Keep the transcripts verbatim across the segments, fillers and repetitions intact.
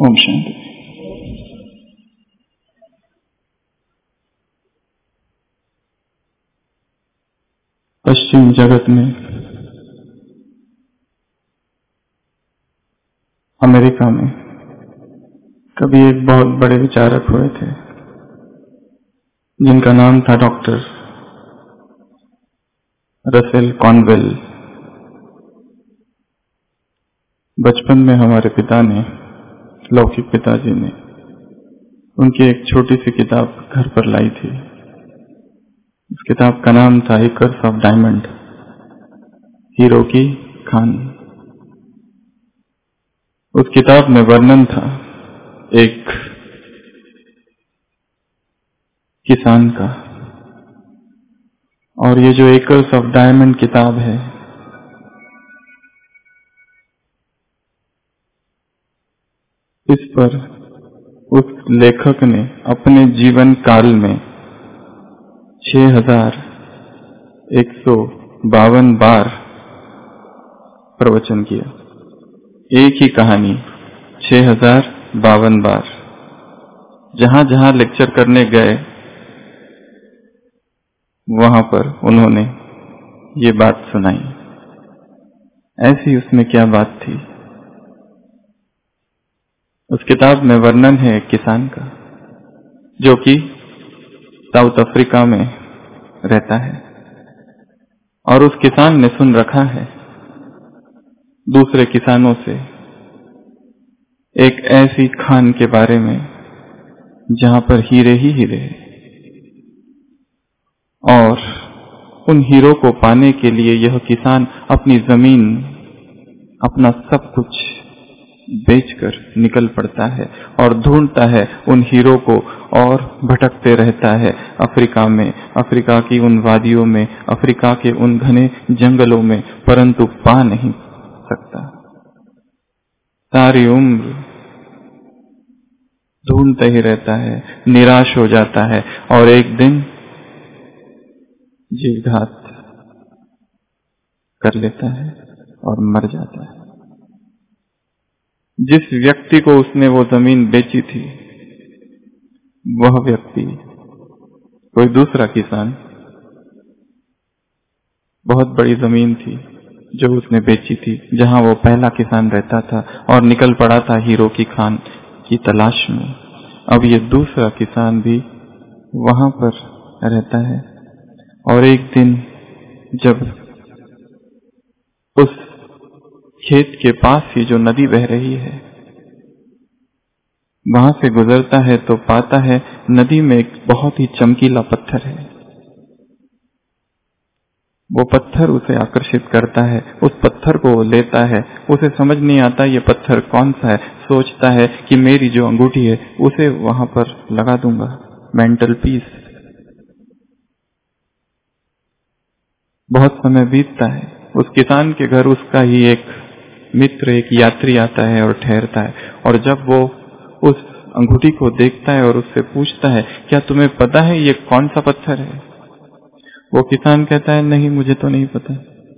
ओम शांति। पश्चिम जगत में अमेरिका में कभी एक बहुत बड़े विचारक हुए थे जिनका नाम था डॉक्टर रसेल कॉनवेल। बचपन में हमारे पिता ने, लौकिक पिताजी ने, उनकी एक छोटी सी किताब घर पर लाई थी। उस किताब का नाम था एकर्स ऑफ डायमंड, हीरो की खान। उस किताब में वर्णन था एक किसान का, और ये जो एकर्स ऑफ डायमंड किताब है, इस पर उस लेखक ने अपने जीवन काल में छह हजार एक सौ बावन बार प्रवचन किया। एक ही कहानी छह हजार बावन बार। जहां जहां लेक्चर करने गए वहां पर उन्होंने ये बात सुनाई। ऐसी उसमें क्या बात थी? उस किताब में वर्णन है एक किसान का जो कि साउथ अफ्रीका में रहता है, और उस किसान ने सुन रखा है दूसरे किसानों से एक ऐसी खान के बारे में जहां पर हीरे ही हीरे हैं, और उन हीरो को पाने के लिए यह किसान अपनी जमीन, अपना सब कुछ बेचकर निकल पड़ता है और ढूंढता है उन हीरो को, और भटकते रहता है अफ्रीका में, अफ्रीका की उन वादियों में, अफ्रीका के उन घने जंगलों में, परंतु पा नहीं सकता। सारी उम्र ढूंढते ही रहता है, निराश हो जाता है, और एक दिन जीवघात कर लेता है और मर जाता है। जिस व्यक्ति को उसने वो जमीन बेची थी, वह व्यक्ति कोई दूसरा किसान, बहुत बड़ी जमीन थी जो उसने बेची थी, जहां वो पहला किसान रहता था, और निकल पड़ा था हीरो की खान की तलाश में। अब ये दूसरा किसान भी वहां पर रहता है, और एक दिन जब उस खेत के पास ही जो नदी बह रही है वहां से गुजरता है तो पाता है नदी में एक बहुत ही चमकीला पत्थर है। वो पत्थर उसे आकर्षित करता है, उस पत्थर को वो लेता है। उसे समझ नहीं आता ये पत्थर कौन सा है। सोचता है कि मेरी जो अंगूठी है उसे वहां पर लगा दूंगा, मेंटल पीस। बहुत समय बीतता है। उस किसान के घर उसका ही एक मित्र, एक यात्री आता है और ठहरता है, और जब वो उस अंगूठी को देखता है और उससे पूछता है, क्या तुम्हें पता है ये कौन सा पत्थर है? वो किसान कहता है, नहीं, मुझे तो नहीं पता।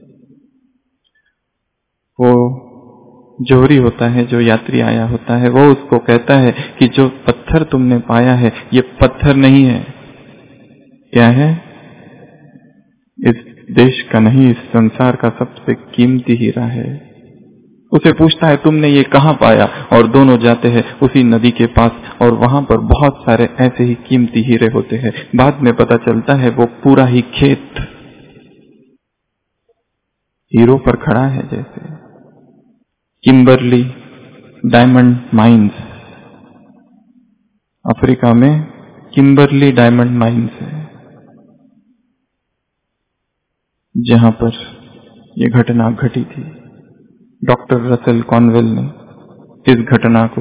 वो जोहरी होता है, जो यात्री आया होता है, वो उसको कहता है कि जो पत्थर तुमने पाया है ये पत्थर नहीं है। क्या है? इस देश का नहीं, इस संसार का सबसे कीमती हीरा है। उसे पूछता है, तुमने ये कहाँ पाया? और दोनों जाते हैं उसी नदी के पास, और वहां पर बहुत सारे ऐसे ही कीमती हीरे होते हैं। बाद में पता चलता है वो पूरा ही खेत हीरो पर खड़ा है। जैसे किम्बरली डायमंड माइंस, अफ्रीका में किम्बरली डायमंड माइंस है, जहां पर यह घटना घटी थी। डॉक्टर रसेल कॉनवेल ने इस घटना को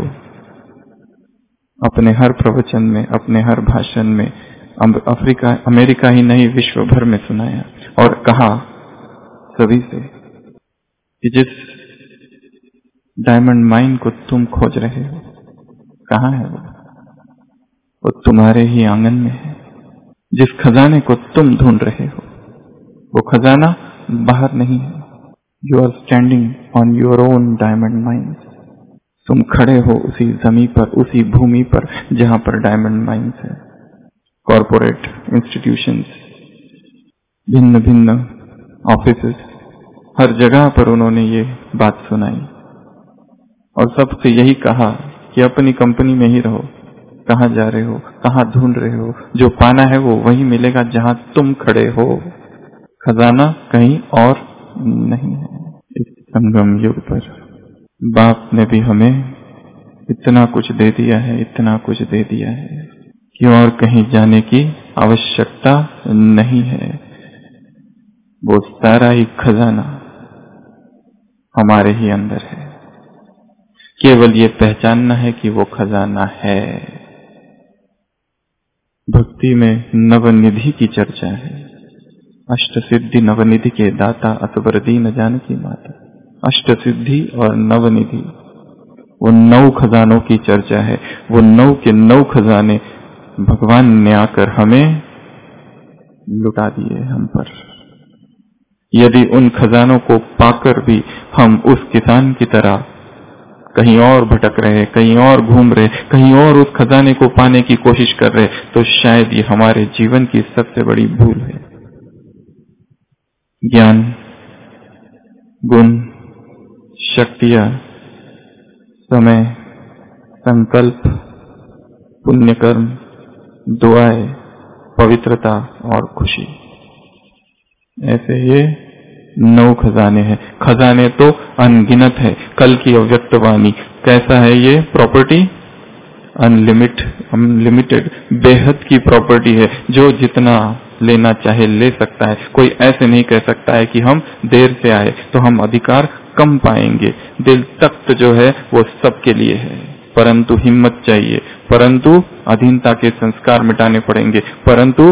अपने हर प्रवचन में, अपने हर भाषण में अफ्रीका, अमेरिका ही नहीं विश्व भर में सुनाया, और कहा सभी से कि जिस डायमंड माइन को तुम खोज रहे हो, कहाँ है वो? वो तुम्हारे ही आंगन में है। जिस खजाने को तुम ढूंढ रहे हो, वो खजाना बाहर नहीं है। You are standing on your own diamond mine. तुम खड़े हो उसी जमीन पर, उसी भूमि पर जहां पर डायमंड माइंस है। कॉरपोरेट इंस्टीट्यूशंस, भिन्न भिन्न ऑफिसेस, हर जगह पर उन्होंने ये बात सुनाई और सबसे यही कहा कि अपनी कंपनी में ही रहो। कहाँ जा रहे हो, कहाँ ढूंढ रहे हो? जो पाना है वो वही मिलेगा जहां तुम खड़े हो। खजाना कहीं और नहीं है। इस संगम युग पर बाप ने भी हमें इतना कुछ दे दिया है, इतना कुछ दे दिया है कि और कहीं जाने की आवश्यकता नहीं है। वो सारा ही खजाना हमारे ही अंदर है। केवल ये पहचानना है कि वो खजाना है। भक्ति में नवनिधि की चर्चा है। अष्ट सिद्धि नवनिधि के दाता असबर दीन जानकी माता। अष्ट सिद्धि और नवनिधि, वो नौ खजानों की चर्चा है। वो नौ के नौ खजाने भगवान ने आकर हमें लुटा दिए हम पर। यदि उन खजानों को पाकर भी हम उस किसान की तरह कहीं और भटक रहे, कहीं और घूम रहे, कहीं और उस खजाने को पाने की कोशिश कर रहे, तो शायद ये हमारे जीवन की सबसे बड़ी भूल है। ज्ञान, गुण, शक्तियां, समय, संकल्प, पुण्यकर्म, दुआएं, पवित्रता और खुशी, ऐसे ये नौ खजाने हैं। खजाने तो अनगिनत है। कल की अव्यक्त वाणी कैसा है? ये प्रॉपर्टी अनलिमिट अनलिमिटेड, बेहद की प्रॉपर्टी है। जो जितना लेना चाहे ले सकता है। कोई ऐसे नहीं कह सकता है कि हम देर से आए तो हम अधिकार कम पाएंगे। दिल तख्त जो है वो सबके लिए है, परंतु हिम्मत चाहिए, परंतु अधीनता के संस्कार मिटाने पड़ेंगे, परंतु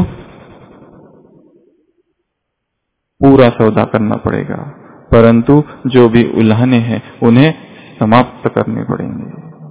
पूरा सौदा करना पड़ेगा, परंतु जो भी उल्हाने हैं उन्हें समाप्त करने पड़ेंगे।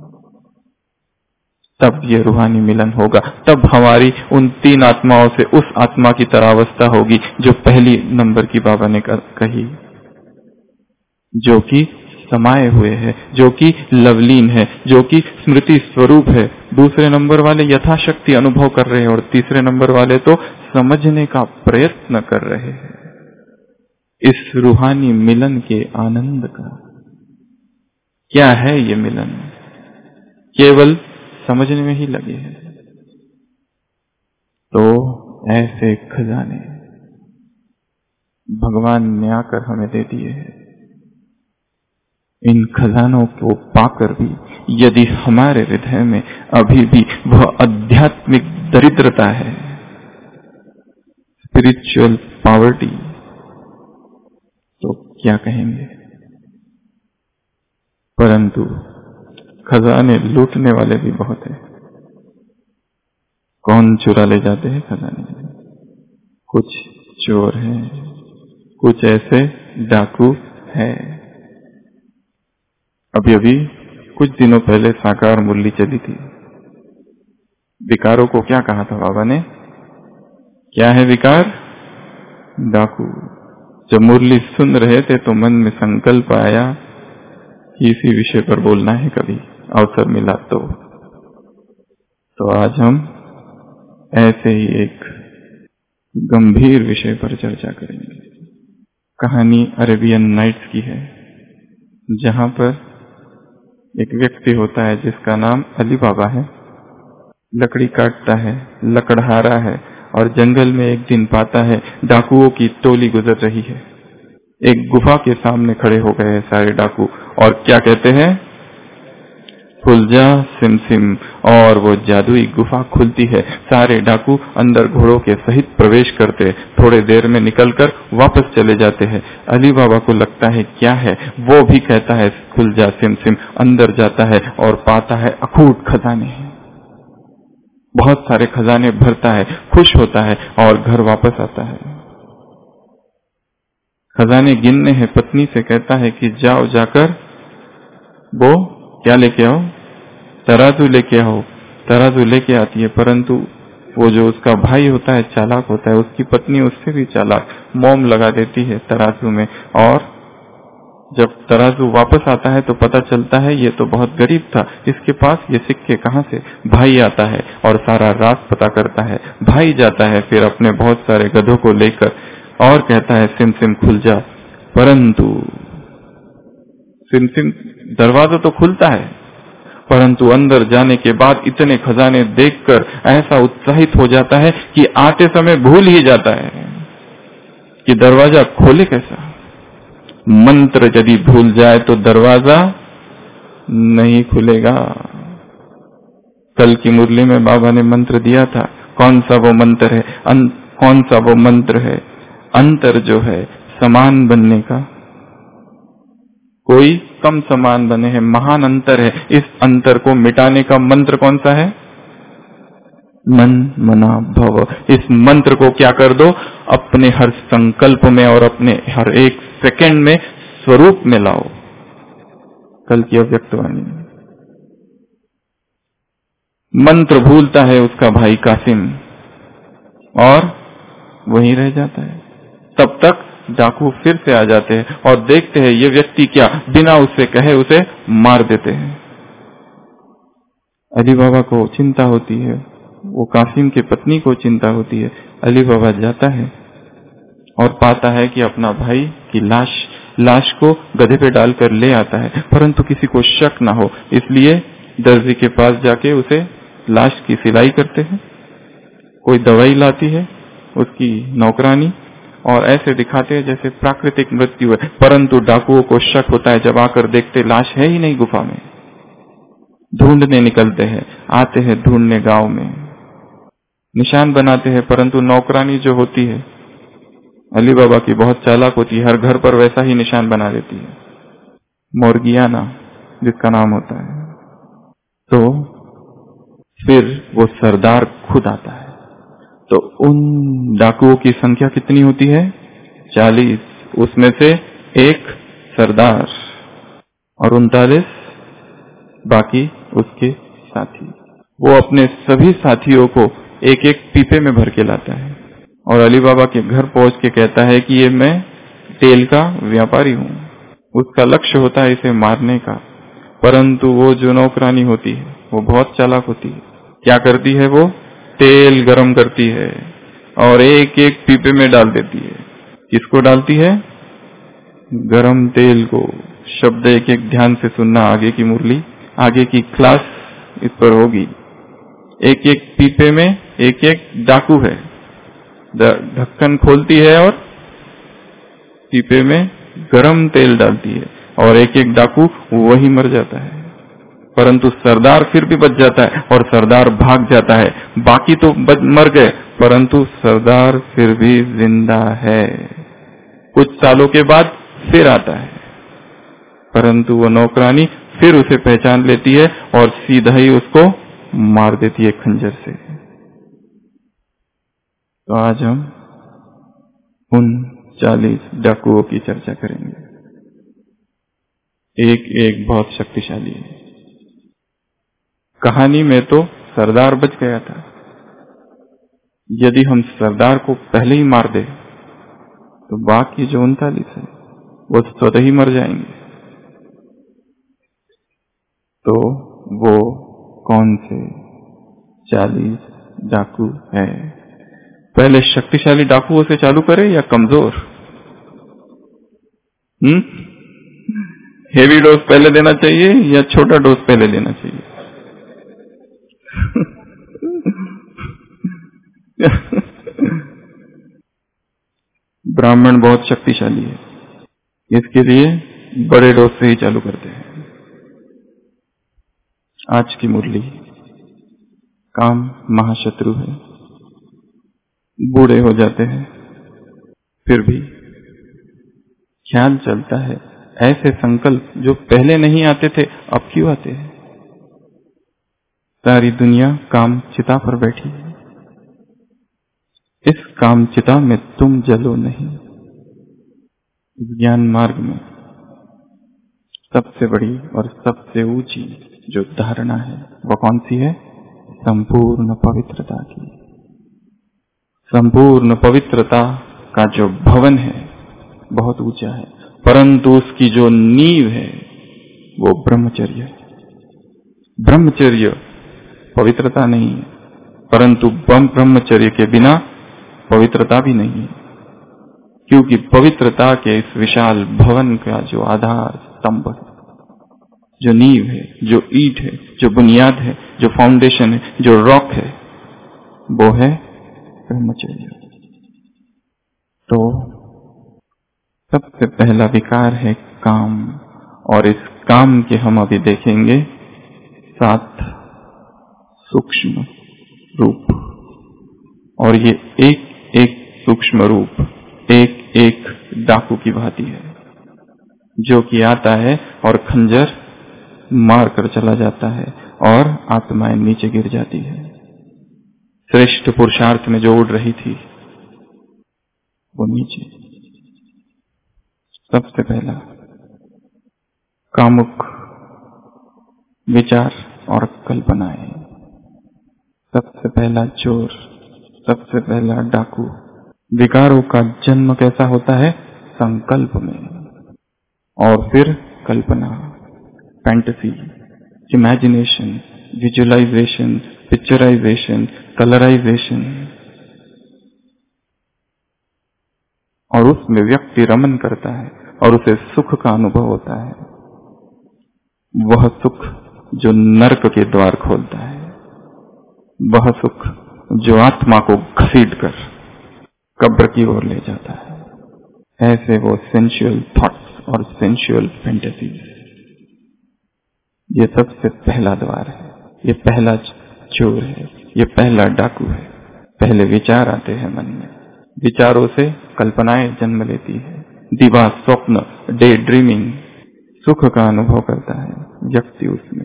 तब ये रूहानी मिलन होगा। तब हमारी उन तीन आत्माओं से उस आत्मा की तरह अवस्था होगी जो पहली नंबर की बाबा ने कही, जो कि समाये हुए है, जो कि लवलीन है, जो कि स्मृति स्वरूप है। दूसरे नंबर वाले यथाशक्ति अनुभव कर रहे हैं और तीसरे नंबर वाले तो समझने का प्रयत्न कर रहे हैं इस रूहानी मिलन के आनंद का। क्या है ये मिलन? केवल समझने में ही लगे हैं। तो ऐसे खजाने भगवान ने आकर हमें दे दिए हैं। इन खजानों को पाकर भी यदि हमारे हृदय में अभी भी वह आध्यात्मिक दरिद्रता है, स्पिरिचुअल पॉवर्टी, तो क्या कहेंगे? परंतु खजाने लूटने वाले भी बहुत है। कौन चुरा ले जाते हैं खजाने? कुछ चोर हैं, कुछ ऐसे डाकू हैं। अभी अभी कुछ दिनों पहले साकार मुरली चली थी। विकारों को क्या कहा था बाबा ने? क्या है विकार? डाकू। जब मुरली सुन रहे थे तो मन में संकल्प आया कि इसी विषय पर बोलना है, कभी अवसर मिला तो तो आज हम ऐसे ही एक गंभीर विषय पर चर्चा करेंगे। कहानी अरेबियन नाइट्स की है, जहां पर एक व्यक्ति होता है जिसका नाम अली बाबा है। लकड़ी काटता है, लकड़हारा है और जंगल में एक दिन पाता है डाकुओं की टोली गुजर रही है। एक गुफा के सामने खड़े हो गए हैं सारे डाकू और क्या कहते हैं? खुल जा सिम सिम। और वो जादुई गुफा खुलती है। सारे डाकू अंदर घोड़ों के सहित प्रवेश करते, थोड़े देर में निकलकर वापस चले जाते हैं। अली बाबा को लगता है क्या है, वो भी कहता है खुल जा सिम सिम। अंदर जाता है और पाता है अखूट खजाने, बहुत सारे खजाने भरता है, खुश होता है और घर वापस आता है। खजाने गिनने हैं, पत्नी से कहता है कि जाओ जाकर वो क्या लेके आओ, तराजू लेके आओ। तराजू लेके आती है, परंतु वो जो उसका भाई होता है चालाक होता है, उसकी पत्नी उससे भी चालाक, मोम लगा देती है तराजू में और जब तराजू वापस आता है तो पता चलता है ये तो बहुत गरीब था, इसके पास ये सिक्के कहाँ से। भाई आता है और सारा राज पता करता है। भाई जाता है फिर अपने बहुत सारे गधों को लेकर और कहता है सिम सिम खुल जा, परंतु सिम सिम दरवाजा तो खुलता है, परंतु अंदर जाने के बाद इतने खजाने देखकर ऐसा उत्साहित हो जाता है कि आते समय भूल ही जाता है कि दरवाजा खोले कैसा। मंत्र यदि भूल जाए तो दरवाजा नहीं खुलेगा। कल की मुरली में बाबा ने मंत्र दिया था, कौन सा वो मंत्र है, अं, कौन सा वो मंत्र है, अंतर जो है समान बनने का, कोई कम समान बने हैं, महान अंतर है। इस अंतर को मिटाने का मंत्र कौन सा है, मन मना भव। इस मंत्र को क्या कर दो, अपने हर संकल्प में और अपने हर एक सेकंड में स्वरूप में लाओ। कल की अव्यक्तवाणी। मंत्र भूलता है उसका भाई कासिम और वहीं रह जाता है। तब तक डाकू फिर से आ जाते हैं और देखते हैं ये व्यक्ति क्या, बिना उससे कहे उसे मार देते हैं। अली बाबा को चिंता होती है, वो कासिम की पत्नी को चिंता होती है। अली बाबा जाता है और पाता है कि अपना भाई की लाश लाश को गधे पे डालकर ले आता है, परंतु किसी को शक ना हो इसलिए दर्जी के पास जाके उसे लाश की सिलाई करते हैं। कोई दवाई लाती है उसकी नौकरानी और ऐसे दिखाते हैं जैसे प्राकृतिक मृत्यु है, परंतु डाकुओं को शक होता है। जब आकर देखते लाश है ही नहीं गुफा में, ढूंढने निकलते हैं, आते हैं ढूंढने गांव में, निशान बनाते हैं, परंतु नौकरानी जो होती है अली बाबा की बहुत चालाक होती है, हर घर पर वैसा ही निशान बना देती है, मोर्गियाना जिसका नाम होता है। तो फिर वो सरदार खुद आता है। तो उन डाकुओं की संख्या कितनी होती है, चालीस, उसमें से एक सरदार और उनतालीस बाकी उसके साथी। वो अपने सभी साथियों को एक एक पीपे में भर के लाता है और अली बाबा के घर पहुंच के कहता है कि ये मैं तेल का व्यापारी हूँ। उसका लक्ष्य होता है इसे मारने का, परंतु वो जो नौकरानी होती है वो बहुत चालाक होती है। क्या करती है, वो तेल गरम करती है और एक एक पीपे में डाल देती है। किसको डालती है, गरम तेल को। शब्द एक एक ध्यान से सुनना, आगे की मुरली, आगे की क्लास इस पर होगी। एक एक पीपे में एक एक डाकू है, ढक्कन खोलती है और पीपे में गरम तेल डालती है और एक एक डाकू वही मर जाता है, परंतु सरदार फिर भी बच जाता है और सरदार भाग जाता है। बाकी तो मर गए परंतु सरदार फिर भी जिंदा है। कुछ सालों के बाद फिर आता है, परंतु वो नौकरानी फिर उसे पहचान लेती है और सीधा ही उसको मार देती है खंजर से। तो आज हम उन चालीस डाकुओं की चर्चा करेंगे। एक एक बहुत शक्तिशाली है। कहानी में तो सरदार बच गया था, यदि हम सरदार को पहले ही मार दे तो बाकी जो उनतालीस है वो तो स्वतः ही मर जाएंगे। तो वो कौन से चालीस डाकू है? पहले शक्तिशाली डाकुओं से चालू करें या कमजोर? हम्म हेवी डोज पहले देना चाहिए या छोटा डोज पहले देना चाहिए? ब्राह्मण बहुत शक्तिशाली है, इसके लिए बड़े डोज से ही चालू करते हैं। आज की मुरली, काम महाशत्रु है। बूढ़े हो जाते हैं फिर भी ख्याल चलता है ऐसे संकल्प जो पहले नहीं आते थे अब क्यों आते हैं। सारी दुनिया काम चिता पर बैठी है, इस काम चिता में तुम जलो नहीं। ज्ञान मार्ग में सबसे बड़ी और सबसे ऊंची जो धारणा है वो कौन सी है? संपूर्ण पवित्रता की। संपूर्ण पवित्रता का जो भवन है बहुत ऊंचा है, परंतु उसकी जो नींव है वो ब्रह्मचर्य है। ब्रह्मचर्य पवित्रता नहीं है, परंतु ब्रह्मचर्य के बिना पवित्रता भी नहीं है, क्योंकि पवित्रता के इस विशाल भवन का जो आधार स्तंभ है, जो नींव है, जो ईंट है, जो बुनियाद है, जो फाउंडेशन है, जो रॉक है, वो है ब्रह्मचर्य। तो सबसे पहला विकार है काम, और इस काम के हम अभी देखेंगे सात सूक्ष्म रूप, और ये एक एक सूक्ष्म रूप एक एक डाकू की भांति है, जो कि आता है और खंजर मार कर चला जाता है और आत्माएं नीचे गिर जाती है। श्रेष्ठ पुरुषार्थ में जो उड़ रही थी वो नीचे। सबसे पहला कामुक विचार और कल्पनाएं, सबसे पहला चोर, सबसे पहला डाकू। विकारों का जन्म कैसा होता है? संकल्प में, और फिर कल्पना, fantasy, imagination, visualisation, picturisation, colourisation, और उसमें व्यक्ति रमन करता है और उसे सुख का अनुभव होता है। वह सुख जो नरक के द्वार खोलता है, वह सुख जो आत्मा को घसीट कर कब्र की ओर ले जाता है। ऐसे वो सेंसुअल थॉट्स और सेंसुअल फैंटेसीज, ये सबसे पहला द्वार है, ये पहला चोर है, ये पहला डाकू है। पहले विचार आते हैं मन में, विचारों से कल्पनाएं जन्म लेती है, दिवा, स्वप्न, डे ड्रीमिंग, सुख का अनुभव करता है व्यक्ति उसमें।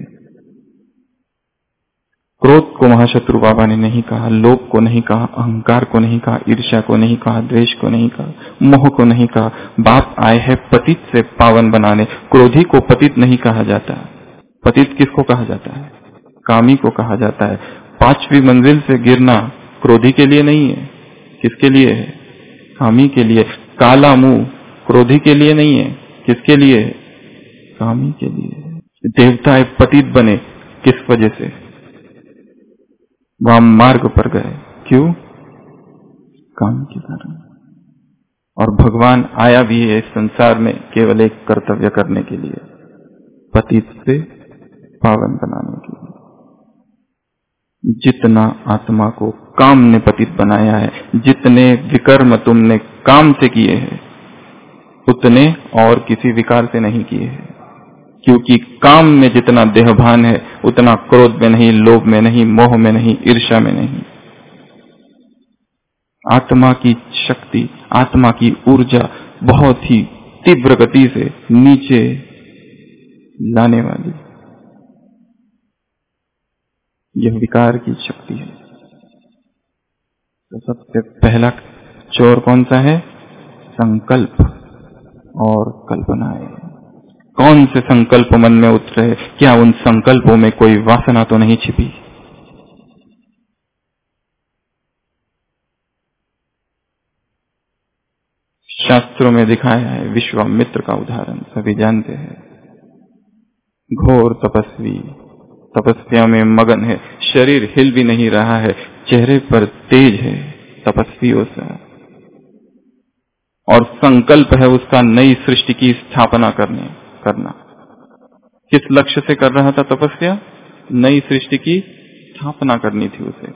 क्रोध को महाशत्रु बाबा ने नहीं कहा, लोभ को नहीं कहा, अहंकार को नहीं कहा, ईर्ष्या को नहीं कहा, द्वेष को नहीं कहा, मोह को नहीं कहा। बाप आए हैं पतित से पावन बनाने। क्रोधी को पतित नहीं कहा जाता। पतित किसको कहा जाता है? कामी को कहा जाता है। पांचवी मंजिल से गिरना क्रोधी के लिए नहीं है, किसके लिए है? कामी के लिए। काला मुंह क्रोधी के लिए नहीं है, किसके लिए है? कामी के लिए। देवता पतित बने किस वजह से? वह मार्ग पर गए, क्यों? काम के कारण। और भगवान आया भी है इस संसार में केवल एक कर्तव्य करने के लिए, पतित से पावन बनाने के लिए। जितना आत्मा को काम ने पतित बनाया है, जितने विकर्म तुमने काम से किए हैं, उतने और किसी विकार से नहीं किए हैं। क्योंकि काम में जितना देहभान है, उतना क्रोध में नहीं, लोभ में नहीं, मोह में नहीं, ईर्ष्या में नहीं। आत्मा की शक्ति, आत्मा की ऊर्जा बहुत ही तीव्र गति से नीचे लाने वाली यह विकार की शक्ति है। तो सबसे पहला चोर कौन सा है? संकल्प और कल्पनाएं। कौन से संकल्प मन में उतरे? क्या उन संकल्पों में कोई वासना तो नहीं छिपी? शास्त्रों में दिखाया है, विश्वामित्र का उदाहरण सभी जानते हैं। घोर तपस्वी तपस्या में मगन है, शरीर हिल भी नहीं रहा है, चेहरे पर तेज है तपस्वियों सा, और संकल्प है उसका नई सृष्टि की स्थापना करने करना। किस लक्ष्य से कर रहा था तपस्या? नई सृष्टि की स्थापना करनी थी उसे।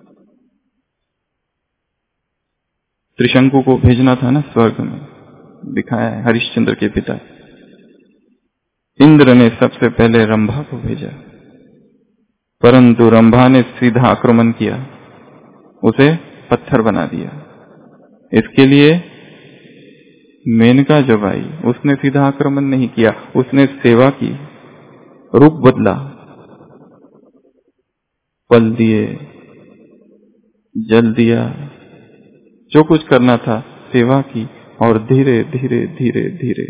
त्रिशंकु को भेजना था ना स्वर्ग में, दिखाया है हरिश्चंद्र के पिता। इंद्र ने सबसे पहले रंभा को भेजा, परंतु रंभा ने सीधा आक्रमण किया, उसे पत्थर बना दिया। इसके लिए मेनका जब आई, उसने सीधा आक्रमण नहीं किया, उसने सेवा की, रूप बदला, फल दिए, जल दिया, जो कुछ करना था सेवा की, और धीरे धीरे धीरे धीरे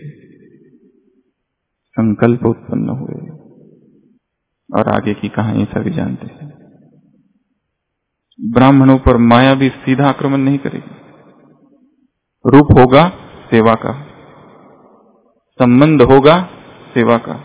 संकल्प उत्पन्न हुए। और आगे की कहानी सभी जानते हैं। ब्राह्मणों पर माया भी सीधा आक्रमण नहीं करेगी, रूप होगा सेवा का, संबंध होगा सेवा का।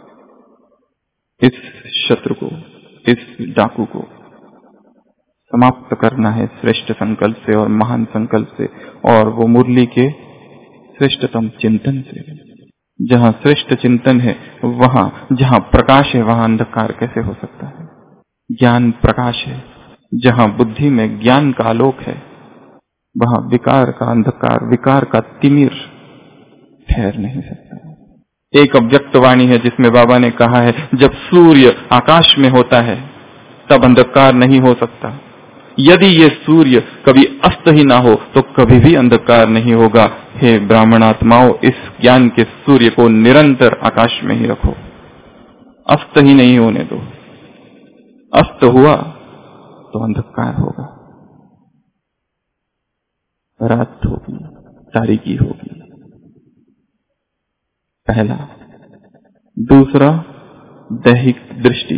इस शत्रु को, इस डाकू को समाप्त करना है श्रेष्ठ संकल्प से और महान संकल्प से, और वो मुरली के श्रेष्ठतम चिंतन से। जहाँ श्रेष्ठ चिंतन है, वहाँ जहाँ प्रकाश है, वहाँ अंधकार कैसे हो सकता है? ज्ञान प्रकाश है। जहाँ बुद्धि में ज्ञान का आलोक है, वहाँ विकार का अंधकार, विकार का तिमिर ठहर नहीं सकता। एक अव्यक्त वाणी है जिसमें बाबा ने कहा है, जब सूर्य आकाश में होता है तब अंधकार नहीं हो सकता। यदि ये सूर्य कभी अस्त ही ना हो तो कभी भी अंधकार नहीं होगा। हे ब्राह्मणात्माओं, इस ज्ञान के सूर्य को निरंतर आकाश में ही रखो, अस्त ही नहीं होने दो। अस्त हुआ तो अंधकार होगा, रात होगी, तारीकी होगी। पहला। दूसरा, दैहिक दृष्टि।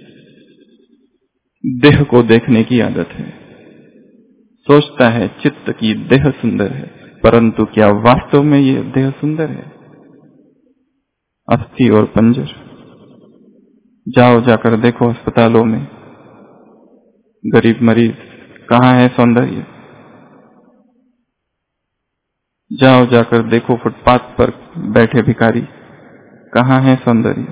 देह को देखने की आदत है। सोचता है चित्त की देह सुंदर है, परंतु क्या वास्तव में ये देह सुंदर है? अस्थि और पंजर। जाओ जाकर देखो अस्पतालों में, गरीब मरीज, कहाँ है सौंदर्य? जाओ जाकर देखो फुटपाथ पर बैठे भिखारी, कहाँ है सौंदर्य?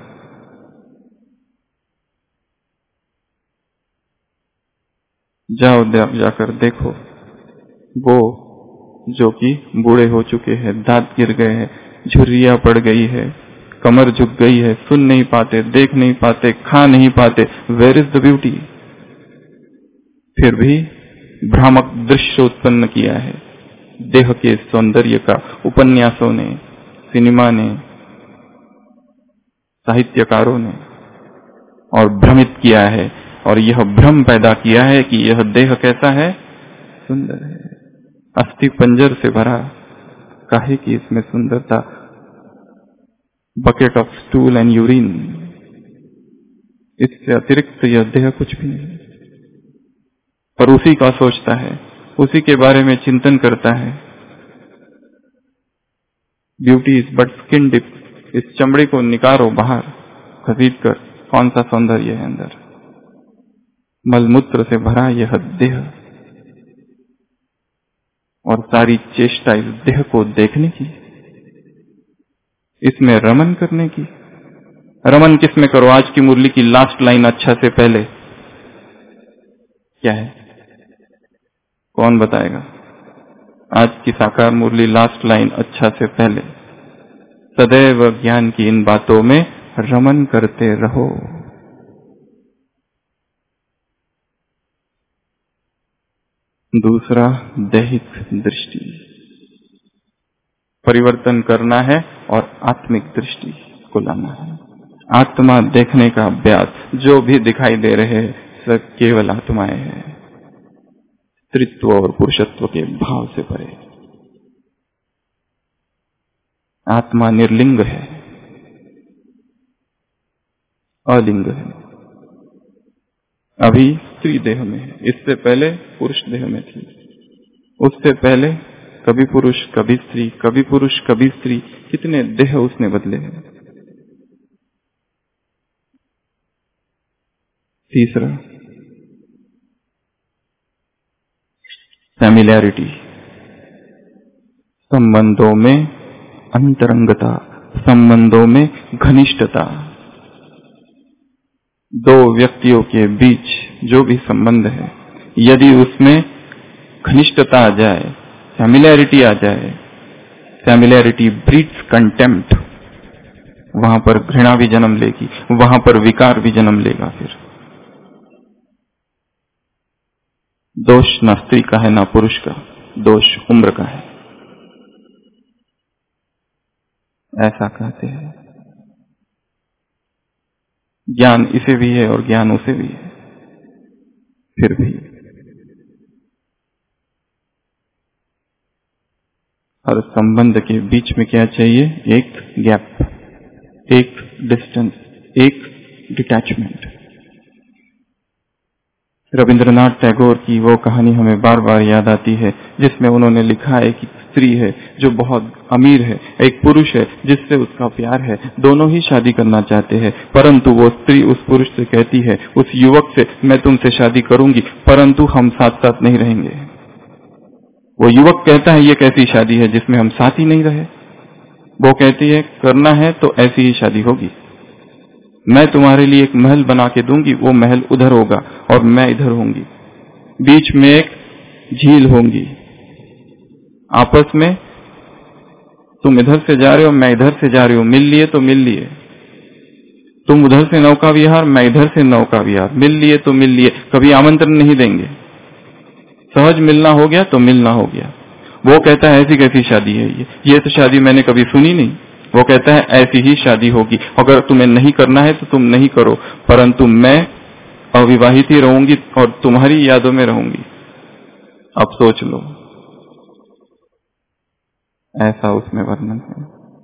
जाओ जाकर देखो वो जो कि बूढ़े हो चुके हैं, दांत गिर गए हैं, झुर्रियां पड़ गई है, कमर झुक गई है, सुन नहीं पाते, देख नहीं पाते, खा नहीं पाते। Where is the beauty? फिर भी भ्रामक दृश्य उत्पन्न किया है देह के सौंदर्य का उपन्यासों ने, सिनेमा ने, साहित्यकारों ने, और भ्रमित किया है, और यह भ्रम पैदा किया है कि यह देह कैसा है? सुंदर है। अस्थि पंजर से भरा, काहे कि इसमें सुंदरता? Bucket of stool and urine, इससे अतिरिक्त यह देह कुछ भी नहीं। पर उसी का सोचता है, उसी के बारे में चिंतन करता है। Beauty is but skin deep. इस चमड़े को निकारो बाहर खरीद कर, कौन सा सौंदर्य है अंदर? मलमूत्र से भरा यह देह, और सारी चेष्टा इस देह को देखने की, इसमें रमन करने की। रमन किसमें करो? आज की मुरली की लास्ट लाइन अच्छा से पहले क्या है? कौन बताएगा? आज की साकार मुरली लास्ट लाइन अच्छा से पहले, सदैव ज्ञान की इन बातों में रमन करते रहो। दूसरा, दैहिक दृष्टि। परिवर्तन करना है और आत्मिक दृष्टि को लाना है। आत्मा देखने का अभ्यास। जो भी दिखाई दे रहे हैं सब केवल आत्माएं हैं, स्त्रीत्व और पुरुषत्व के भाव से परे। आत्मा निर्लिंग है, अलिंग है। अभी स्त्री देह में है, इससे पहले पुरुष देह में थी, उससे पहले कभी पुरुष कभी स्त्री, कभी पुरुष कभी स्त्री। कितने देह उसने बदले हैं। तीसरा, फैमिलियरिटी। संबंधों में अंतरंगता, संबंधों में घनिष्ठता। दो व्यक्तियों के बीच जो भी संबंध है, यदि उसमें घनिष्ठता आ जाए, फैमिलियरिटी आ जाए, फैमिलियरिटी ब्रीड्स कंटेम्प्ट, वहां पर घृणा भी जन्म लेगी, वहां पर विकार भी जन्म लेगा। फिर दोष न स्त्री का है ना पुरुष का, दोष उम्र का है, ऐसा कहते हैं। ज्ञान इसे भी है और ज्ञान उसे भी है। फिर भी हर संबंध के बीच में क्या चाहिए? एक गैप, एक डिस्टेंस, एक डिटैचमेंट। रविंद्रनाथ टैगोर की वो कहानी हमें बार बार याद आती है, जिसमें उन्होंने लिखा है कि स्त्री है जो बहुत अमीर है, एक पुरुष है जिससे उसका प्यार है, दोनों ही शादी करना चाहते हैं, परंतु वो स्त्री उस पुरुष से कहती है, उस युवक से, मैं तुमसे शादी करूंगी परंतु हम साथ साथ नहीं रहेंगे। वो युवक कहता है, ये कैसी शादी है जिसमें हम साथ ही नहीं रहे। वो कहती है, करना है तो ऐसी ही शादी होगी, मैं तुम्हारे लिए एक महल बना के दूंगी, वो महल उधर होगा और मैं इधर होंगी, बीच में एक झील होंगी, आपस में तुम इधर से जा रहे हो मैं इधर से जा रही हूं, मिल लिए तो मिल लिए, तुम उधर से नौका विहार मैं इधर से नौका विहार, मिल लिए तो मिल लिए, कभी आमंत्रण नहीं देंगे, सहज मिलना हो गया तो मिलना हो गया। वो कहता है, ऐसी कैसी शादी है ये ये तो शादी मैंने कभी सुनी नहीं। वो कहता है, ऐसी ही शादी होगी, अगर तुम्हें नहीं करना है तो तुम नहीं करो, परंतु मैं अविवाहित ही रहूंगी और तुम्हारी यादों में रहूंगी। अब सोच लो, ऐसा उसमें वर्णन है।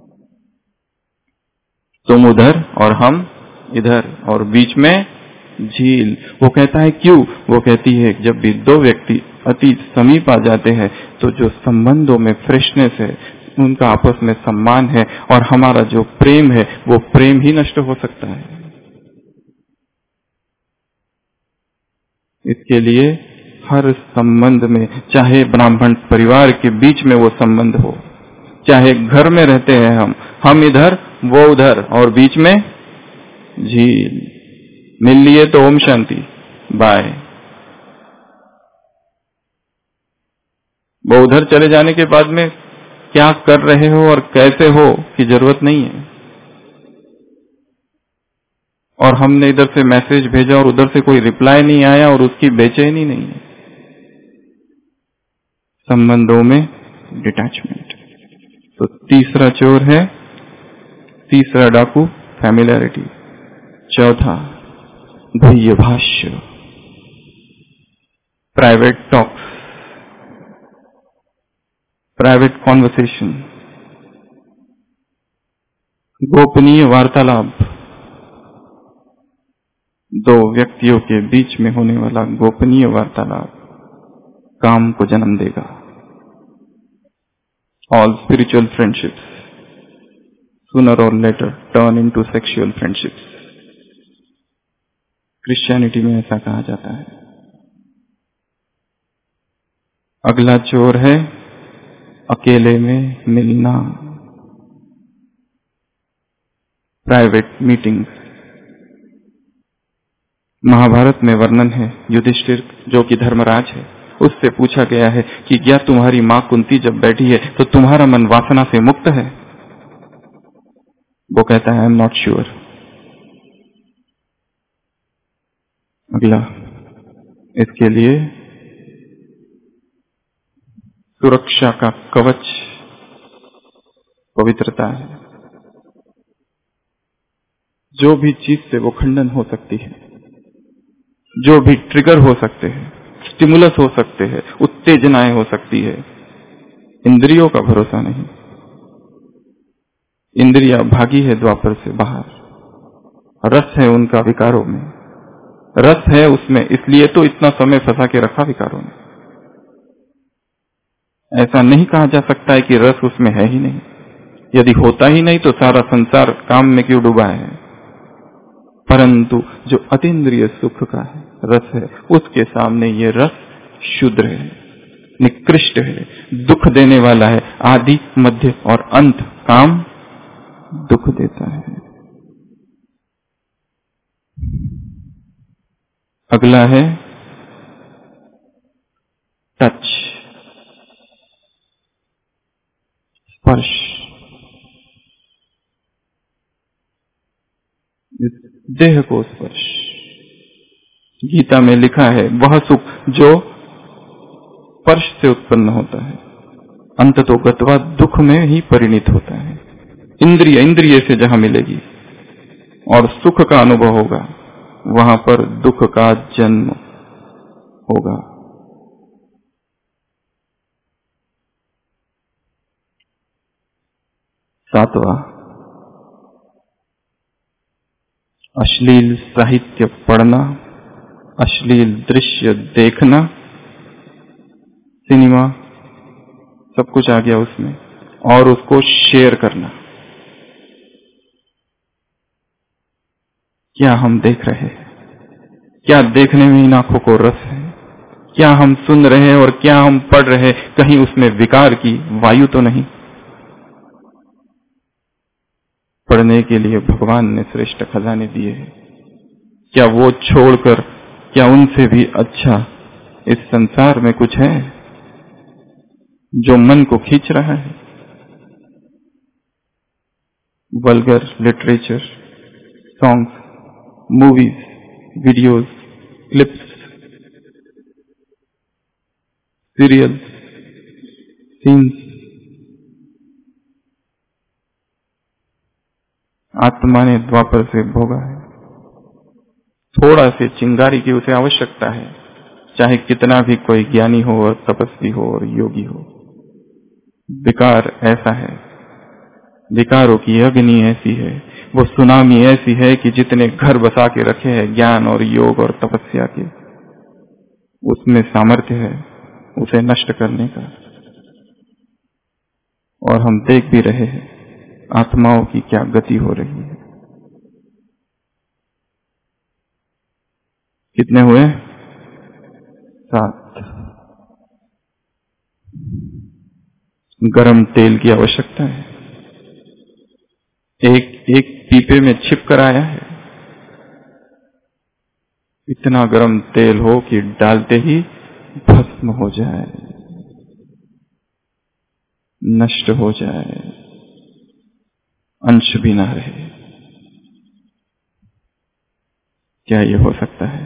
तुम उधर और हम इधर और बीच में झील। वो कहता है क्यों? वो कहती है, जब भी दो व्यक्ति अति समीप आ जाते हैं तो जो संबंधों में फ्रेशनेस है, उनका आपस में सम्मान है और हमारा जो प्रेम है वो प्रेम ही नष्ट हो सकता है। इसके लिए हर संबंध में, चाहे ब्राह्मण परिवार के बीच में वो संबंध हो, चाहे घर में रहते हैं हम हम इधर वो उधर और बीच में झील, मिल लिए तो ओम शांति बाय। वो उधर चले जाने के बाद में क्या कर रहे हो और कैसे हो की जरूरत नहीं है, और हमने इधर से मैसेज भेजा और उधर से कोई रिप्लाई नहीं आया और उसकी बेचैनी नहीं है। संबंधों में डिटैचमेंट। तो तीसरा चोर है, तीसरा डाकू फैमिलियरिटी। चौथा गुह्य भाष्य, प्राइवेट टॉक्स, प्राइवेट कॉन्वर्सेशन, गोपनीय वार्तालाप। दो व्यक्तियों के बीच में होने वाला गोपनीय वार्तालाप काम को जन्म देगा। All spiritual friendships sooner or later turn into sexual friendships. Christianity में ऐसा कहा जाता है। अगला चोर है अकेले में मिलना, प्राइवेट मीटिंग्स। महाभारत में वर्णन है, युधिष्ठिर जो कि धर्मराज है, उससे पूछा गया है कि क्या तुम्हारी मां कुंती जब बैठी है तो तुम्हारा मन वासना से मुक्त है? वो कहता है, आई एम नॉट श्योर। अगला, इसके लिए सुरक्षा का कवच पवित्रता है। जो भी चीज से वो खंडन हो सकती है, जो भी ट्रिगर हो सकते हैं, स्टिमुलस हो सकते हैं, उत्तेजनाएं हो सकती है, इंद्रियों का भरोसा नहीं। इंद्रिया भागी है द्वापर से बाहर, रस है उनका विकारों में, रस है उसमें, इसलिए तो इतना समय फंसा के रखा विकारों में। ऐसा नहीं कहा जा सकता है कि रस उसमें है ही नहीं। यदि होता ही नहीं तो सारा संसार काम में क्यों डूबा है? परंतु जो अतीन्द्रिय सुख का है, रस है, उसके सामने ये रस शुद्र है, निकृष्ट है, दुख देने वाला है। आदि मध्य और अंत काम दुख देता है। अगला है टच, स्पर्श। देह को स्पर्श। गीता में लिखा है, वह सुख जो स्पर्श से उत्पन्न होता है अंत तो गत्वा दुख में ही परिणित होता है। इंद्रिय इंद्रिय से जहां मिलेगी और सुख का अनुभव होगा, वहां पर दुख का जन्म होगा। सातवां, अश्लील साहित्य पढ़ना अश्लील दृश्य देखना, सिनेमा, सब कुछ आ गया उसमें, और उसको शेयर करना। क्या हम देख रहे हैं? क्या देखने में इन आंखों को रस है? क्या हम सुन रहे हैं और क्या हम पढ़ रहे हैं? कहीं उसमें विकार की वायु तो नहीं? पढ़ने के लिए भगवान ने श्रेष्ठ खजाने दिए हैं, क्या वो छोड़कर, क्या उनसे भी अच्छा इस संसार में कुछ है जो मन को खींच रहा है? Vulgar literature, songs, movies, videos, clips, serial, scenes. आत्मा ने द्वापर से भोगा है। थोड़ा से चिंगारी की उसे आवश्यकता है, चाहे कितना भी कोई ज्ञानी हो और तपस्वी हो और योगी हो। विकार ऐसा है, विकारों की अग्नि ऐसी है, वो सुनामी ऐसी है कि जितने घर बसा के रखे हैं ज्ञान और योग और तपस्या के, उसमें सामर्थ्य है उसे नष्ट करने का। और हम देख भी रहे हैं आत्माओं की क्या गति हो रही है। कितने हुए? सात। गरम तेल की आवश्यकता है। एक एक पीपे में छिप कर आया है। इतना गरम तेल हो कि डालते ही भस्म हो जाए, नष्ट हो जाए, अंश भी ना रहे। क्या ये हो सकता है?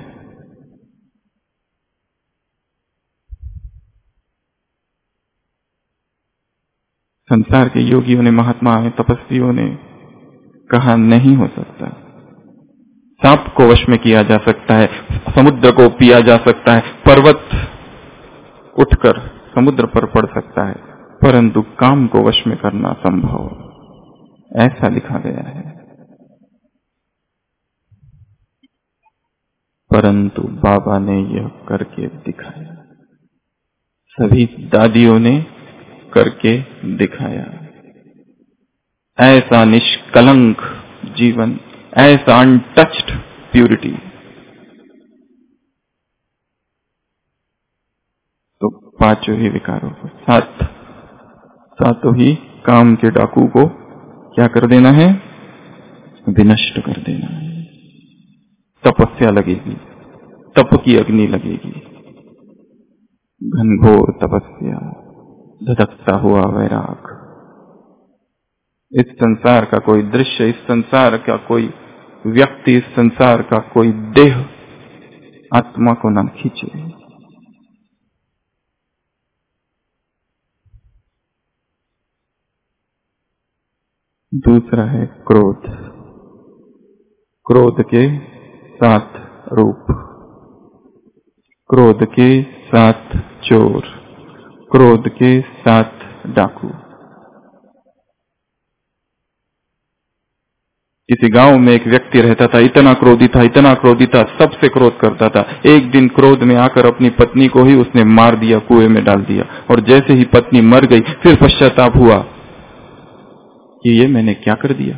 संसार के योगियों ने, महात्माओं ने, तपस्वियों ने कहा नहीं हो सकता। सांप को वश में किया जा सकता है, समुद्र को पिया जा सकता है, पर्वत उठकर समुद्र पर पड़ सकता है, परंतु काम को वश में करना संभव, ऐसा लिखा गया है। परंतु बाबा ने यह करके दिखाया, सभी दादियों ने करके दिखाया। ऐसा निष्कलंक जीवन, ऐसा अनटच्ड प्यूरिटी। तो पांचों ही विकारों को, सात सातों ही काम के डाकू को क्या कर देना है? विनष्ट कर देना है। तपस्या लगेगी, तप की अग्नि लगेगी, घनघोर तपस्या, धधकता हुआ वैराग। इस संसार का कोई दृश्य, इस संसार का कोई व्यक्ति, इस संसार का कोई देह आत्मा को न खींचे। दूसरा है क्रोध। क्रोध के सात रूप, क्रोध के सात चोर, क्रोध के सात डाकू। किसी गांव में एक व्यक्ति रहता था, इतना क्रोधी था, इतना क्रोधी था, सबसे क्रोध करता था। एक दिन क्रोध में आकर अपनी पत्नी को ही उसने मार दिया, कुएं में डाल दिया। और जैसे ही पत्नी मर गई, फिर पश्चाताप हुआ कि ये मैंने क्या कर दिया।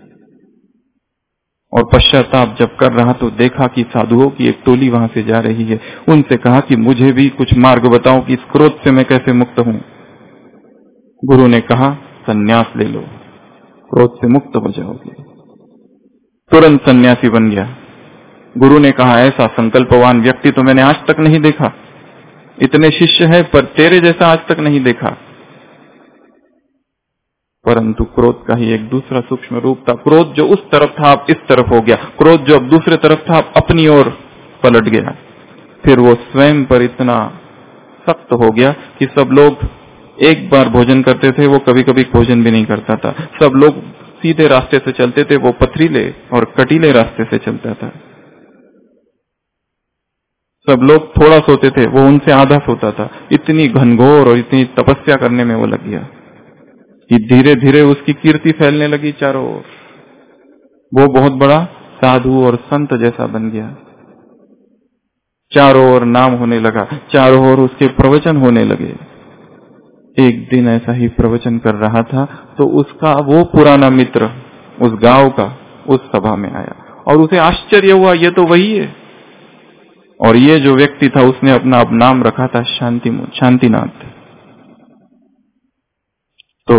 और पश्चाताप जब कर रहा तो देखा कि साधुओं की एक टोली वहां से जा रही है। उनसे कहा कि मुझे भी कुछ मार्ग बताओ कि इस क्रोध से मैं कैसे मुक्त हूं। गुरु ने कहा संन्यास ले लो, क्रोध से मुक्त हो जाओगे। तुरंत सन्यासी बन गया। गुरु ने कहा ऐसा संकल्पवान व्यक्ति तो मैंने आज तक नहीं देखा। इतने शिष्य हैं पर तेरे जैसा आज तक नहीं देखा। परंतु क्रोध का ही एक दूसरा सूक्ष्म रूप था। क्रोध जो उस तरफ था अब इस तरफ हो गया, क्रोध जो अब दूसरे तरफ था अब अपनी ओर पलट गया। फिर वो स्वयं पर इतना सख्त हो गया कि सब लोग एक बार भोजन करते थे, वो कभी कभी भोजन भी नहीं करता था। सब लोग सीधे रास्ते से चलते थे, वो पथरीले और कटीले रास्ते से चलता था। सब लोग थोड़ा सोते थे, वो उनसे आधा सोता था। इतनी घनघोर और इतनी तपस्या करने में वो लग गया कि धीरे धीरे उसकी कीर्ति फैलने लगी चारों ओर। वो बहुत बड़ा साधु और संत जैसा बन गया। चारों ओर नाम होने लगा, चारों ओर उसके प्रवचन होने लगे। एक दिन ऐसा ही प्रवचन कर रहा था तो उसका वो पुराना मित्र उस गांव का उस सभा में आया और उसे आश्चर्य हुआ, ये तो वही है। और ये जो व्यक्ति था उसने अपना अब नाम रखा था शांति शांतिनाथ। तो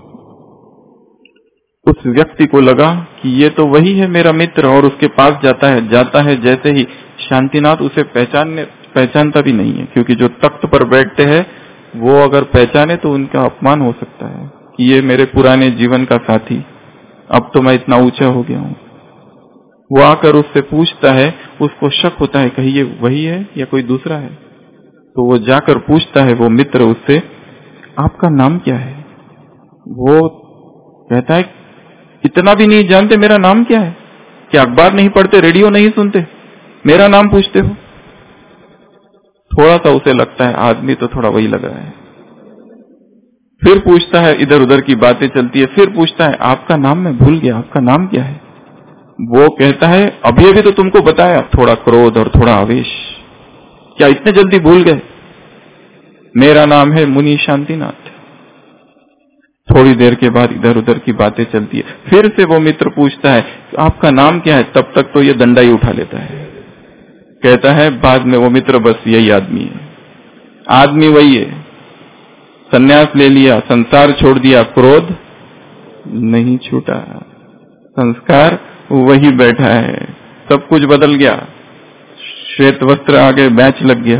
उस व्यक्ति को लगा कि ये तो वही है मेरा मित्र, और उसके पास जाता है जाता है जैसे ही शांतिनाथ उसे पहचानने पहचानता भी नहीं है, क्योंकि जो तख्त पर बैठते हैं वो अगर पहचाने तो उनका अपमान हो सकता है कि ये मेरे पुराने जीवन का साथी, अब तो मैं इतना ऊंचा हो गया हूं। वो आकर उससे पूछता है, उसको शक होता है कहीं ये वही है या कोई दूसरा है। तो वो जाकर पूछता है वो मित्र उससे, आपका नाम क्या है? वो कहता है, इतना भी नहीं जानते मेरा नाम क्या है? क्या अखबार नहीं पढ़ते, रेडियो नहीं सुनते, मेरा नाम पूछते हो? थोड़ा सा उसे लगता है आदमी तो थोड़ा वही लगा है। फिर पूछता है, इधर उधर की बातें चलती है, फिर पूछता है आपका नाम मैं भूल गया, आपका नाम क्या है? वो कहता है अभी अभी तो तुमको बताया। थोड़ा क्रोध और थोड़ा आवेश, क्या इतने जल्दी भूल गए? मेरा नाम है मुनि शांतिनाथ। थोड़ी देर के बाद इधर उधर की बातें चलती है, फिर से वो मित्र पूछता है आपका नाम क्या है? तब तक तो ये डंडा ही उठा लेता है। कहता है बाद में वो मित्र, बस यही आदमी है, आदमी वही है, संन्यास ले लिया, संसार छोड़ दिया, क्रोध नहीं छूटा, संस्कार वही बैठा है, सब कुछ बदल गया, श्वेत वस्त्र आगे बैच लग गया,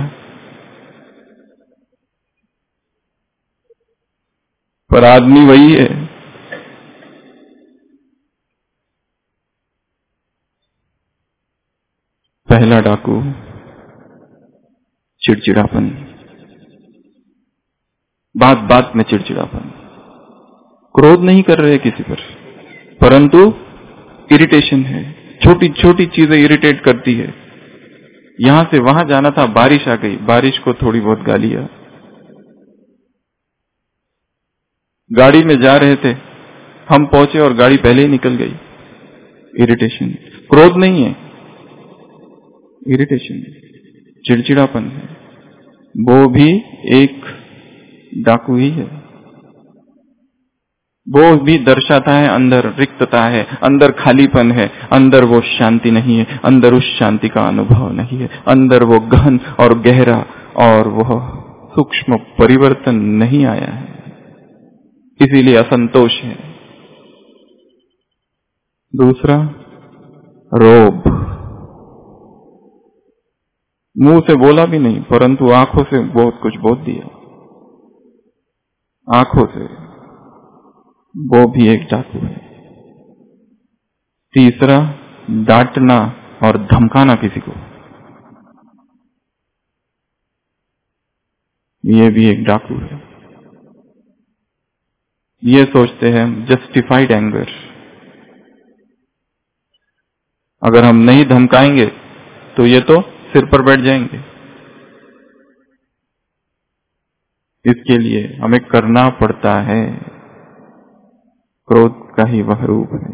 पर आदमी वही है। पहला डाकू चिड़चिड़ापन, बात बात में चिड़चिड़ापन, क्रोध नहीं कर रहे किसी पर, परंतु इरिटेशन है, छोटी छोटी चीजें इरिटेट करती है। यहां से वहां जाना था, बारिश आ गई, बारिश को थोड़ी बहुत गालियां, गाड़ी में जा रहे थे, हम पहुंचे और गाड़ी पहले ही निकल गई, इरिटेशन। क्रोध नहीं है, इरिटेशन, चिड़चिड़ापन है। वो भी एक डाकू ही है, वो भी दर्शाता है अंदर रिक्तता है, अंदर खालीपन है, अंदर वो शांति नहीं है, अंदर उस शांति का अनुभव नहीं है, अंदर वो गहन और गहरा और वो सूक्ष्म परिवर्तन नहीं आया है, इसीलिए असंतोष है। दूसरा रोब, मुंह से बोला भी नहीं परंतु आंखों से बहुत कुछ बोल दिया, आंखों से, वो भी एक डाकू है। तीसरा डांटना और धमकाना किसी को, ये भी एक डाकू है। ये सोचते हैं जस्टिफाइड एंगर, अगर हम नहीं धमकाएंगे तो ये तो सिर पर बैठ जाएंगे, इसके लिए हमें करना पड़ता है। क्रोध का ही वह रूप है।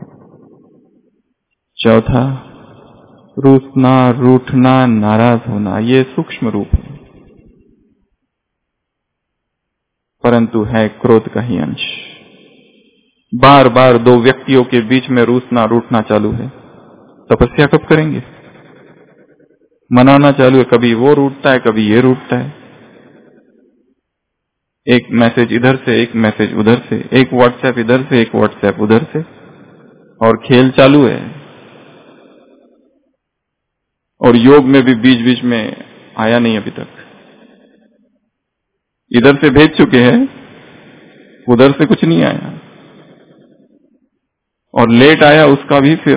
चौथा रूठना, रूठना, नाराज होना, ये सूक्ष्म रूप है परंतु है क्रोध का ही अंश। बार बार दो व्यक्तियों के बीच में रूठना रूठना चालू है, तपस्या कब करेंगे? मनाना चालू है, कभी वो रूठता है कभी ये रूठता है, एक मैसेज इधर से एक मैसेज उधर से, एक व्हाट्सएप इधर से एक व्हाट्सएप उधर से, और खेल चालू है। और योग में भी बीच बीच में आया नहीं अभी तक, इधर से भेज चुके हैं, उधर से कुछ नहीं आया, और लेट आया उसका भी फिर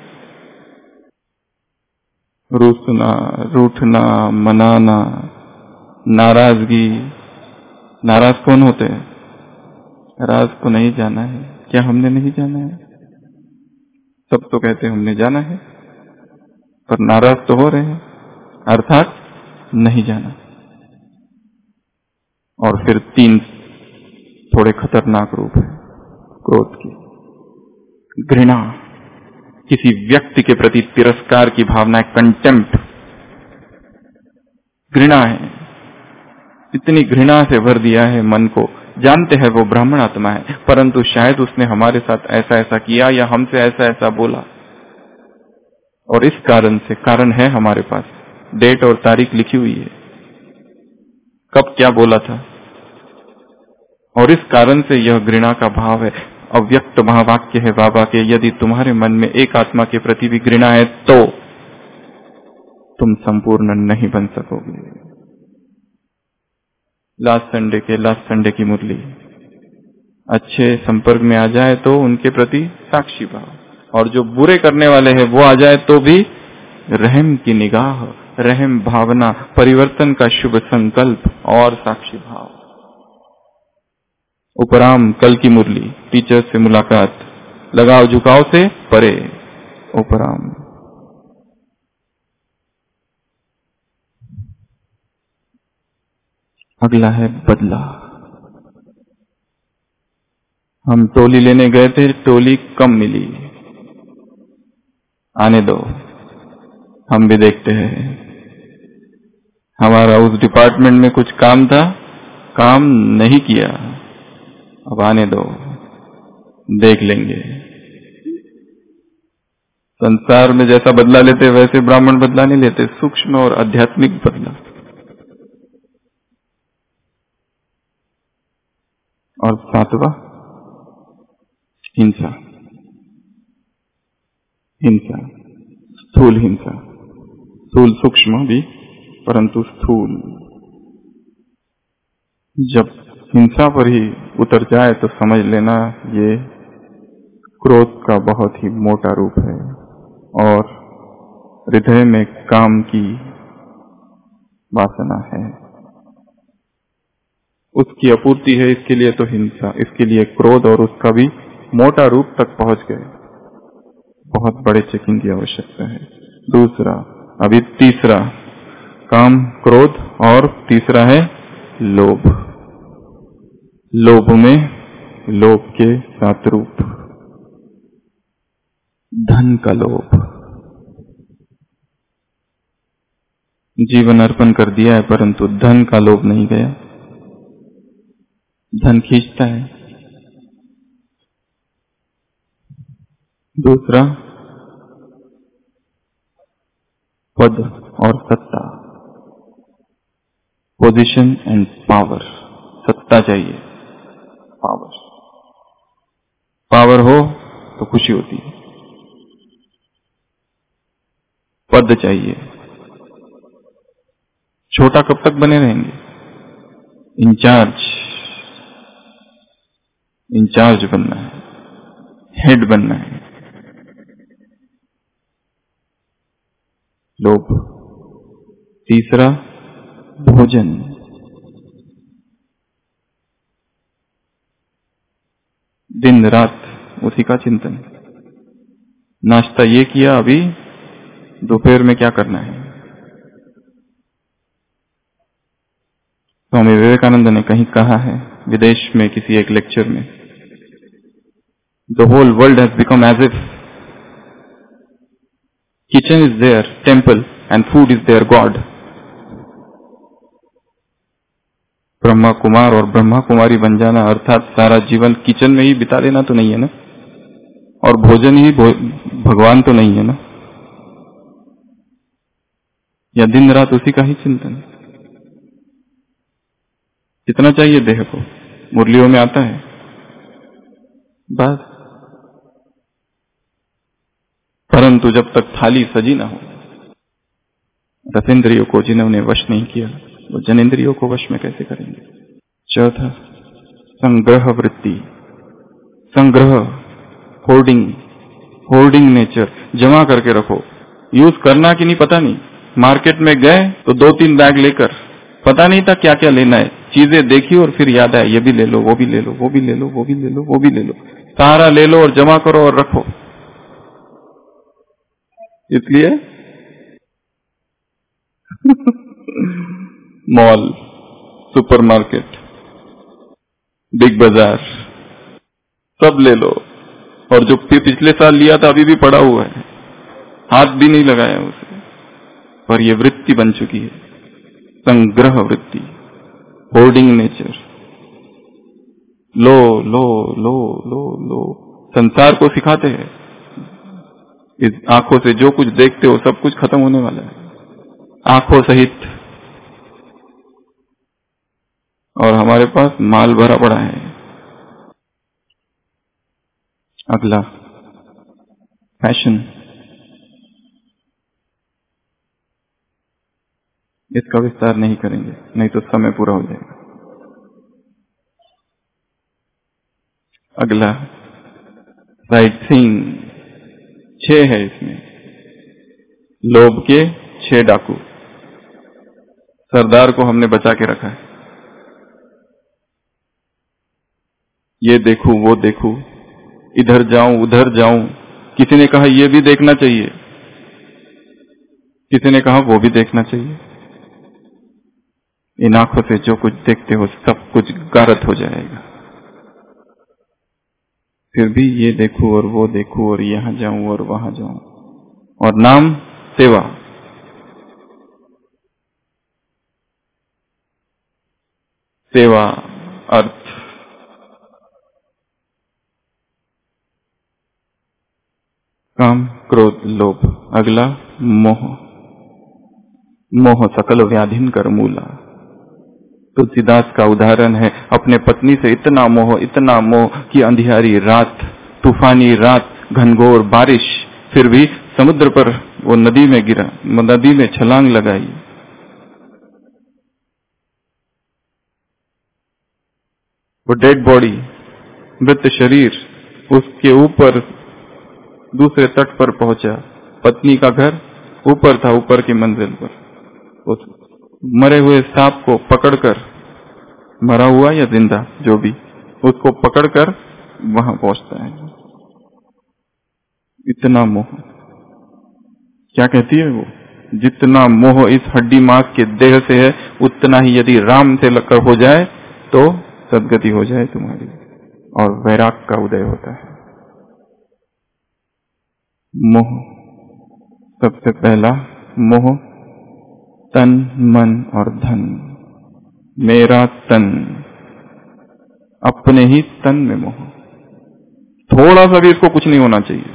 रूठना, रूठना, मनाना, नाराजगी। नाराज कौन होते हैं? राज को नहीं जाना है, क्या हमने नहीं जाना है? सब तो कहते हैं हमने जाना है, पर नाराज तो हो रहे हैं, अर्थात नहीं जाना। और फिर तीन थोड़े खतरनाक रूप है क्रोध की, घृणा, किसी व्यक्ति के प्रति तिरस्कार की भावना, कंटेम्प्ट, घृणा है, इतनी घृणा से भर दिया है मन को। जानते हैं वो ब्राह्मण आत्मा है, परंतु शायद उसने हमारे साथ ऐसा ऐसा किया या हमसे ऐसा ऐसा बोला, और इस कारण से, कारण है हमारे पास, डेट और तारीख लिखी हुई है, कब क्या बोला था, और इस कारण से यह घृणा का भाव है। अव्यक्त महावाक्य है बाबा के, यदि तुम्हारे मन में एक आत्मा के प्रति भी घृणा है तो तुम संपूर्ण नहीं बन सकोगे। लास्ट संडे के लास्ट संडे की मुरली, अच्छे संपर्क में आ जाए तो उनके प्रति साक्षी भाव, और जो बुरे करने वाले हैं वो आ जाए तो भी रहम की निगाह, रहम भावना, परिवर्तन का शुभ संकल्प और साक्षी भाव। उपराम कल की मुरली, टीचर से मुलाकात, लगाव झुकाव से परे, उपराम। अगला है बदला। हम टोली लेने गए थे, टोली कम मिली, आने दो, हम भी देखते हैं। हमारा उस डिपार्टमेंट में कुछ काम था, काम नहीं किया, अब आने दो, देख लेंगे। संसार में जैसा बदला लेते वैसे ब्राह्मण बदला नहीं लेते, सूक्ष्म और आध्यात्मिक बदला। और सातवां हिंसा, हिंसा, स्थूल हिंसा, स्थूल सूक्ष्म भी परंतु स्थूल। जब हिंसा पर ही उतर जाए तो समझ लेना ये क्रोध का बहुत ही मोटा रूप है, और हृदय में काम की वासना है, उसकी अपूर्ति है, इसके लिए तो हिंसा, इसके लिए क्रोध, और उसका भी मोटा रूप तक पहुंच गए, बहुत बड़े चेकिंग की आवश्यकता है। दूसरा, अभी तीसरा, काम, क्रोध, और तीसरा है लोभ। लोभ में लोभ के सात रूप, धन का लोभ, जीवन अर्पण कर दिया है परंतु धन का लोभ नहीं गया, धन खींचता है। दूसरा, पद और सत्ता, पोजीशन एंड पावर, सत्ता चाहिए, पावर, पावर हो तो खुशी होती है, पद चाहिए। छोटा कब तक बने रहेंगे? इंचार्ज, इंचार्ज बनना है, हेड बनना है। लोभ। तीसरा, भोजन, दिन रात उसी का चिंतन। नाश्ता ये किया, अभी दोपहर में क्या करना है। स्वामी विवेकानंद ने कहीं कहा है, विदेश में किसी एक लेक्चर में, The whole world has become as if kitchen is their temple and food is their God. Brahma Kumar और ब्रह्मा कुमारी बन जाना अर्थात सारा जीवन किचन में ही बिता देना तो नहीं है ना, और भोजन ही भगवान तो नहीं है ना, या दिन रात उसी का ही चिंतन। कितना चाहिए देह को, मुरलियों में आता है बस, परंतु जब तक थाली सजी ना हो, रसेंद्रियों को जिन्होंने वश नहीं किया वो जनेंद्रियों को वश में कैसे करेंगे। चौथा, संग्रह वृत्ति, संग्रह, होर्डिंग, होर्डिंग नेचर, जमा करके रखो, यूज करना कि नहीं पता नहीं। मार्केट में गए तो दो तीन बैग लेकर, पता नहीं था क्या क्या लेना है, चीजें देखी और फिर याद आया ये भी ले लो, वो भी ले लो, वो भी ले लो, वो भी ले लो, वो भी ले लो, सारा ले लो और जमा करो और रखो। इसलिए मॉल, सुपरमार्केट, बिग बाजार सब ले लो, और जो पिछले साल लिया था अभी भी पड़ा हुआ है, हाथ भी नहीं लगाया उसे, पर ये वृत्ति बन चुकी है। संग्रह वृत्ति, होर्डिंग नेचर, लो लो लो लो लो, संसार को सिखाते हैं इस आंखों से जो कुछ देखते हो सब कुछ खत्म होने वाला है, आंखों सहित। और हमारे पास माल भरा पड़ा है। अगला फैशन, इसका विस्तार नहीं करेंगे, नहीं तो समय पूरा हो जाएगा। अगला साइट सीइंग, छह है इसमें, लोभ के छह डाकू। सरदार को हमने बचा के रखा है, ये देखूं वो देखूं, इधर जाऊं उधर जाऊं। किसी ने कहा ये भी देखना चाहिए, किसी ने कहा वो भी देखना चाहिए। इन आंखों से जो कुछ देखते हो सब कुछ गारत हो जाएगा। फिर भी ये देखूं और वो देखूं और यहां जाऊं और वहां जाऊं, और नाम सेवा। सेवा अर्थ, काम क्रोध लोभ। अगला मोह, मोह सकल व्याधिन कर मूला। तुलसीदास का उदाहरण है, अपने पत्नी से इतना मोह इतना मोह कि अंधियारी रात, तूफानी रात, घनघोर बारिश, फिर भी समुद्र पर वो नदी में गिरा, नदी में छलांग लगाई। वो डेड बॉडी, मृत शरीर, उसके ऊपर दूसरे तट पर पहुंचा। पत्नी का घर ऊपर था, ऊपर की मंजिल पर। उस मरे हुए सांप को पकड़कर, मरा हुआ या जिंदा जो भी, उसको पकड़कर वहां पहुंचता है। इतना मोह, क्या कहती है वो, जितना मोह इस हड्डी मांस के देह से है, उतना ही यदि राम से लगकर हो जाए तो सदगति हो जाए तुम्हारी, और वैराग का उदय होता है। मोह, सबसे पहला मोह तन मन और धन। मेरा तन, अपने ही तन में मोह, थोड़ा सा भी इसको कुछ नहीं होना चाहिए,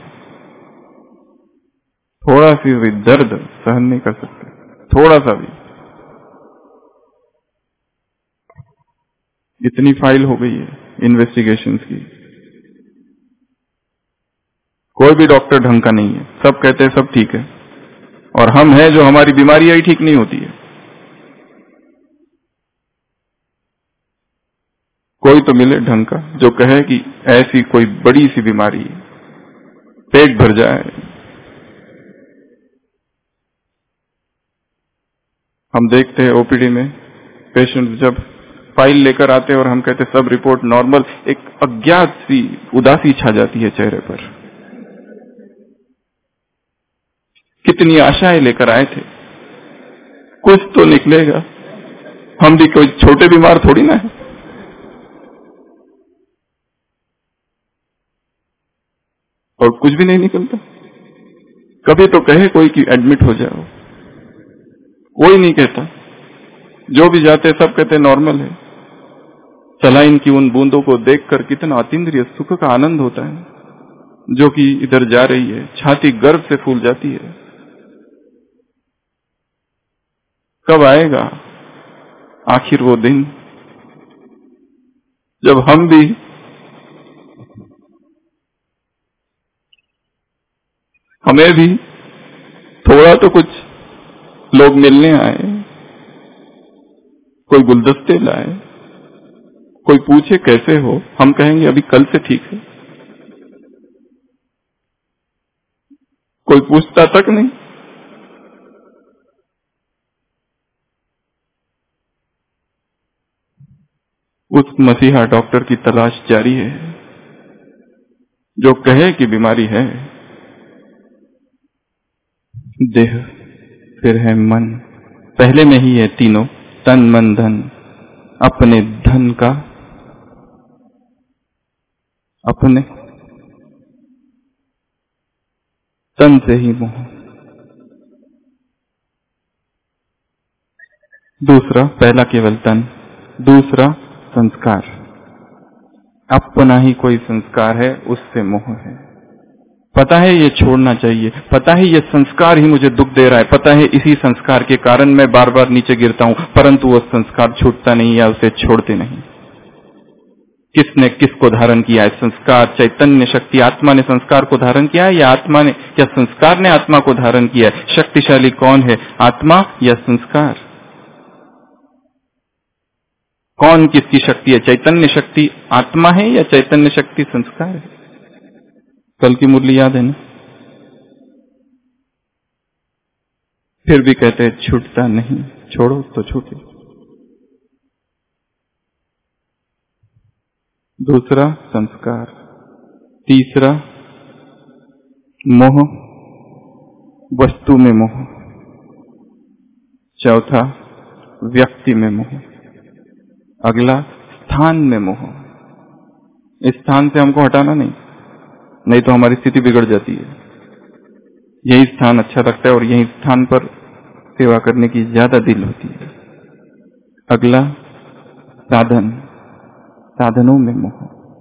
थोड़ा सी भी दर्द सहन नहीं कर सकते, थोड़ा सा भी। इतनी फाइल हो गई है इन्वेस्टिगेशंस की, कोई भी डॉक्टर ढंग का नहीं है, सब कहते हैं सब ठीक है, और हम हैं जो हमारी बीमारियां ही ठीक नहीं होती है। कोई तो मिले ढंग का जो कहे कि ऐसी कोई बड़ी सी बीमारी है, पेट भर जाए। हम देखते हैं ओपीडी में पेशेंट जब फाइल लेकर आते हैं और हम कहते सब रिपोर्ट नॉर्मल, एक अज्ञात सी उदासी छा जाती है चेहरे पर। कितनी आशाएं लेकर आए थे, कुछ तो निकलेगा, हम भी कोई छोटे बीमार थोड़ी ना है। और कुछ भी नहीं निकलता। कभी तो कहे कोई कि एडमिट हो जाओ, कोई नहीं कहता। जो भी जाते सब कहते नॉर्मल है। सलाइन की उन बूंदों को देखकर कितना अतीन्द्रिय सुख का आनंद होता है, जो कि इधर जा रही है, छाती गर्व से फूल जाती है। कब आएगा आखिर वो दिन जब हम भी हमें भी थोड़ा तो कुछ लोग मिलने आए, कोई गुलदस्ते लाए, कोई पूछे कैसे हो, हम कहेंगे अभी कल से ठीक है। कोई पूछता तक नहीं। उस मसीहा डॉक्टर की तलाश जारी है जो कहे कि बीमारी है। देह, फिर है मन, पहले में ही है तीनों, तन मन धन। अपने धन का, अपने तन से ही मोह। दूसरा, पहला केवल तन, दूसरा संस्कार। अपना ही कोई संस्कार है, उससे मोह है। पता है ये छोड़ना चाहिए, पता है ये संस्कार ही मुझे दुख दे रहा है, पता है इसी संस्कार के कारण मैं बार बार नीचे गिरता हूं, परंतु वो संस्कार छूटता नहीं या उसे छोड़ते नहीं। किसने किसको धारण किया है? संस्कार, चैतन्य शक्ति, आत्मा ने संस्कार को धारण किया है या आत्मा ने या संस्कार ने आत्मा को धारण किया है? शक्तिशाली कौन है, आत्मा या संस्कार? कौन किसकी शक्ति है? चैतन्य शक्ति आत्मा है या चैतन्य शक्ति संस्कार है? कल की मुरली याद है ना? फिर भी कहते हैं छूटता नहीं, छोड़ो तो छूटे। दूसरा संस्कार, तीसरा मोह, वस्तु में मोह, चौथा व्यक्ति में मोह, अगला स्थान में मोह। इस स्थान से हमको हटाना नहीं, नहीं तो हमारी स्थिति बिगड़ जाती है। यही स्थान अच्छा लगता है और यही स्थान पर सेवा करने की ज्यादा दिल होती है। अगला साधन, साधनों में मोह।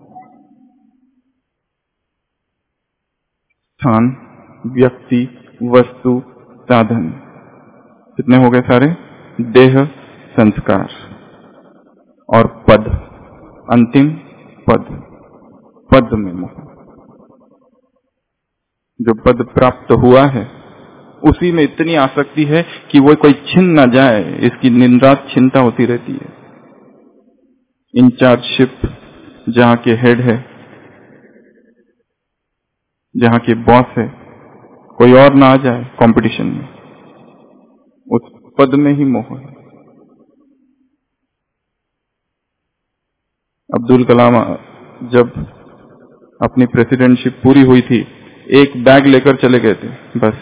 स्थान, व्यक्ति, वस्तु, साधन, कितने हो गए सारे? देह, संस्कार और पद, अंतिम पद, पद में मोह। जो पद प्राप्त हुआ है उसी में इतनी आसक्ति है कि वो कोई छिन ना जाए, इसकी दिन रात चिंता होती रहती है। इंचार्जशिप, जहां के हेड है, जहां के बॉस है, कोई और ना आ जाए कंपटीशन में, उस पद में ही मोह है। अब्दुल कलाम जब अपनी प्रेसिडेंटशिप पूरी हुई थी, एक बैग लेकर चले गए थे, बस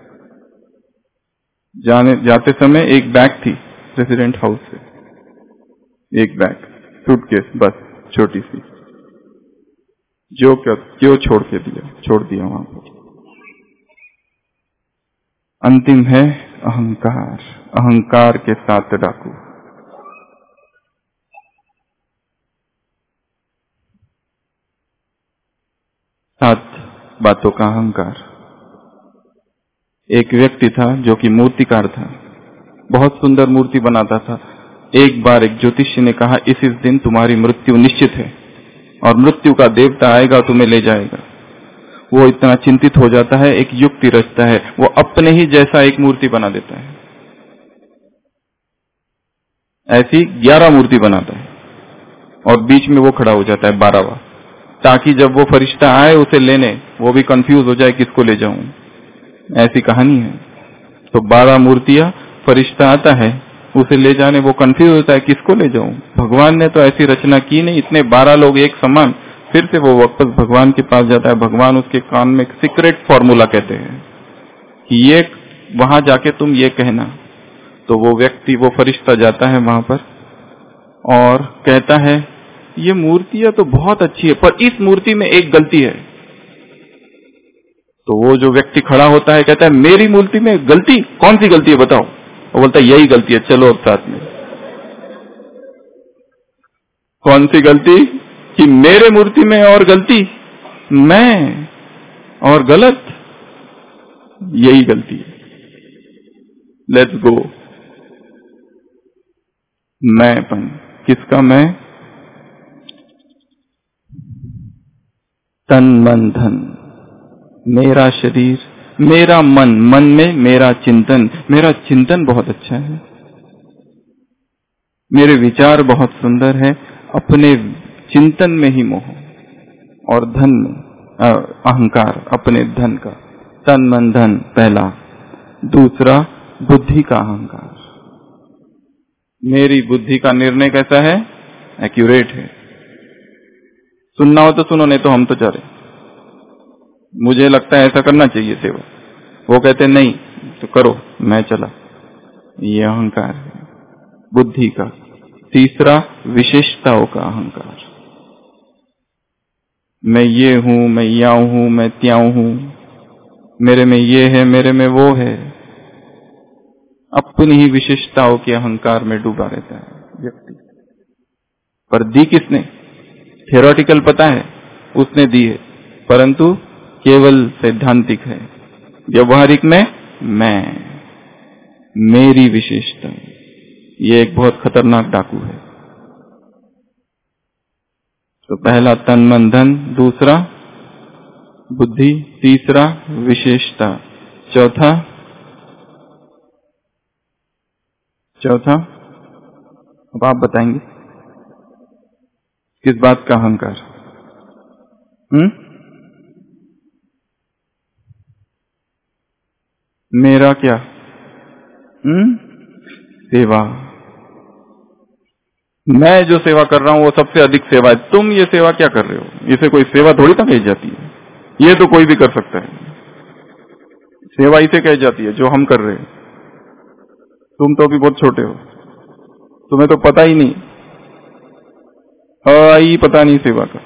जाने जाते समय एक बैग थी प्रेसिडेंट हाउस से, एक बैग, सूटकेस, बस छोटी सी, जो क्यों क्यों छोड़ के दिया, छोड़ दिया वहां पर। अंतिम है अहंकार, अहंकार के साथ डाकू। सात बातों का अहंकार। एक व्यक्ति था जो कि मूर्तिकार था, बहुत सुंदर मूर्ति बनाता था। एक बार एक ज्योतिषी ने कहा, इस इस दिन तुम्हारी मृत्यु निश्चित है और मृत्यु का देवता आएगा, तुम्हें ले जाएगा। वो इतना चिंतित हो जाता है, एक युक्ति रचता है, वो अपने ही जैसा एक मूर्ति बना देता है। ऐसी ग्यारह मूर्ति बनाता है और बीच में वो खड़ा हो जाता है बारहवां, ताकि जब वो फरिश्ता आए उसे लेने, वो भी कंफ्यूज हो जाए किसको ले जाऊं। ऐसी कहानी है। तो बारह मूर्तियां, फरिश्ता आता है उसे ले जाने, वो कंफ्यूज होता है किसको ले जाऊं। भगवान ने तो ऐसी रचना की नहीं, इतने बारह लोग एक समान। फिर से वो वापस भगवान के पास जाता है, भगवान उसके कान में सीक्रेट फॉर्मूला कहते हैं कि ये वहां जाके तुम ये कहना। तो वो व्यक्ति, वो फरिश्ता जाता है वहां पर और कहता है, ये मूर्तियां तो बहुत अच्छी है, पर इस मूर्ति में एक गलती है। तो वो जो व्यक्ति खड़ा होता है कहता है, मेरी मूर्ति में गलती? कौन सी गलती है बताओ? वो बोलता है, यही गलती है, चलो अब साथ में। कौन सी गलती? कि मेरे मूर्ति में और गलती, मैं और गलत, यही गलती है, लेट्स गो। मैंपन, किसका मैं? तन मन धन, मेरा शरीर, मेरा मन, मन में मेरा चिंतन, मेरा चिंतन बहुत अच्छा है, मेरे विचार बहुत सुंदर है, अपने चिंतन में ही मोह। और धन में अहंकार, अपने धन का, तन मन धन पहला। दूसरा बुद्धि का अहंकार, मेरी बुद्धि का निर्णय कैसा है? एक्यूरेट है। सुनना हो तो सुनो, नहीं तो हम तो जा रहे, मुझे लगता है ऐसा करना चाहिए सेवा। वो कहते नहीं तो करो, मैं चला। ये अहंकार है बुद्धि का। तीसरा विशेषताओं का अहंकार, मैं ये हूं, मैं याऊ हूं, मैं त्याऊ हूं, मेरे में ये है, मेरे में वो है। अपनी ही विशेषताओं के अहंकार में डूबा रहता है व्यक्ति। पर दी किसने? थियोरेटिकल पता है उसने दी है, परंतु केवल सैद्धांतिक है। व्यवहारिक में मैं, मेरी विशेषता, ये एक बहुत खतरनाक डाकू है। तो पहला तन मन धन, दूसरा बुद्धि, तीसरा विशेषता, चौथा चौथा अब आप बताएंगे किस बात का अहंकार? हम्म मेरा क्या? हम्म सेवा। मैं जो सेवा कर रहा हूं वो सबसे अधिक सेवा है। तुम ये सेवा क्या कर रहे हो? इसे कोई सेवा थोड़ी ना कही जाती है, ये तो कोई भी कर सकता है। सेवा इसे कही जाती है जो हम कर रहे हैं। तुम तो अभी बहुत छोटे हो, तुम्हें तो पता ही नहीं, आई पता नहीं सेवा का।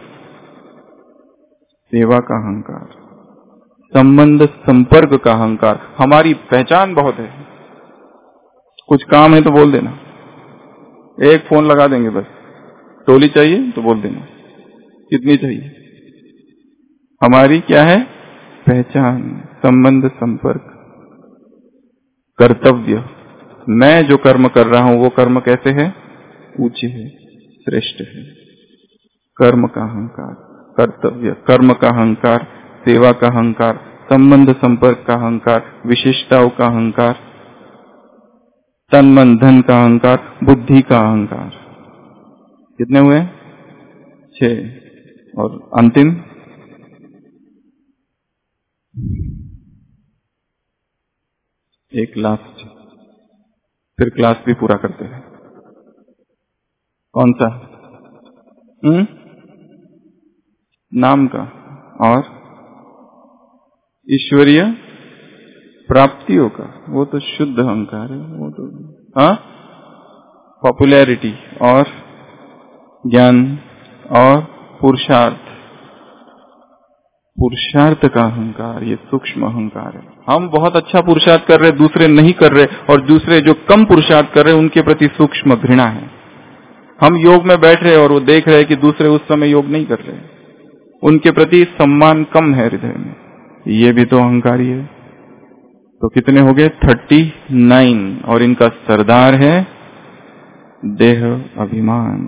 सेवा का अहंकार, संबंध संपर्क का अहंकार। हमारी पहचान बहुत है, कुछ काम है तो बोल देना, एक फोन लगा देंगे बस। टोली चाहिए तो बोल देना कितनी चाहिए। हमारी क्या है? पहचान, संबंध संपर्क, कर्तव्य। मैं जो कर्म कर रहा हूं वो कर्म कैसे है? ऊंचे है, श्रेष्ठ है। कर्म का अहंकार, कर्तव्य, कर्म का अहंकार, सेवा का अहंकार, संबंध संपर्क का अहंकार, विशेषताओं का अहंकार, तन मन धन का अहंकार, बुद्धि का अहंकार। कितने हुए? छह। और अंतिम एक लास्ट, फिर क्लास भी पूरा करते हैं। कौन सा? हम्म नाम का और ईश्वरीय प्राप्तियों का, वो तो शुद्ध अहंकार है। वो तो हाँ, पॉपुलैरिटी और ज्ञान और पुरुषार्थ, पुरुषार्थ का अहंकार, ये सूक्ष्म अहंकार है। हम बहुत अच्छा पुरुषार्थ कर रहे, दूसरे नहीं कर रहे, और दूसरे जो कम पुरुषार्थ कर रहे उनके प्रति सूक्ष्म घृणा है। हम योग में बैठ रहे और वो देख रहे कि दूसरे उस समय योग नहीं कर रहे, उनके प्रति सम्मान कम है हृदय में, ये भी तो अहंकारी है। तो कितने हो गए? Thirty nine. और इनका सरदार है देह अभिमान।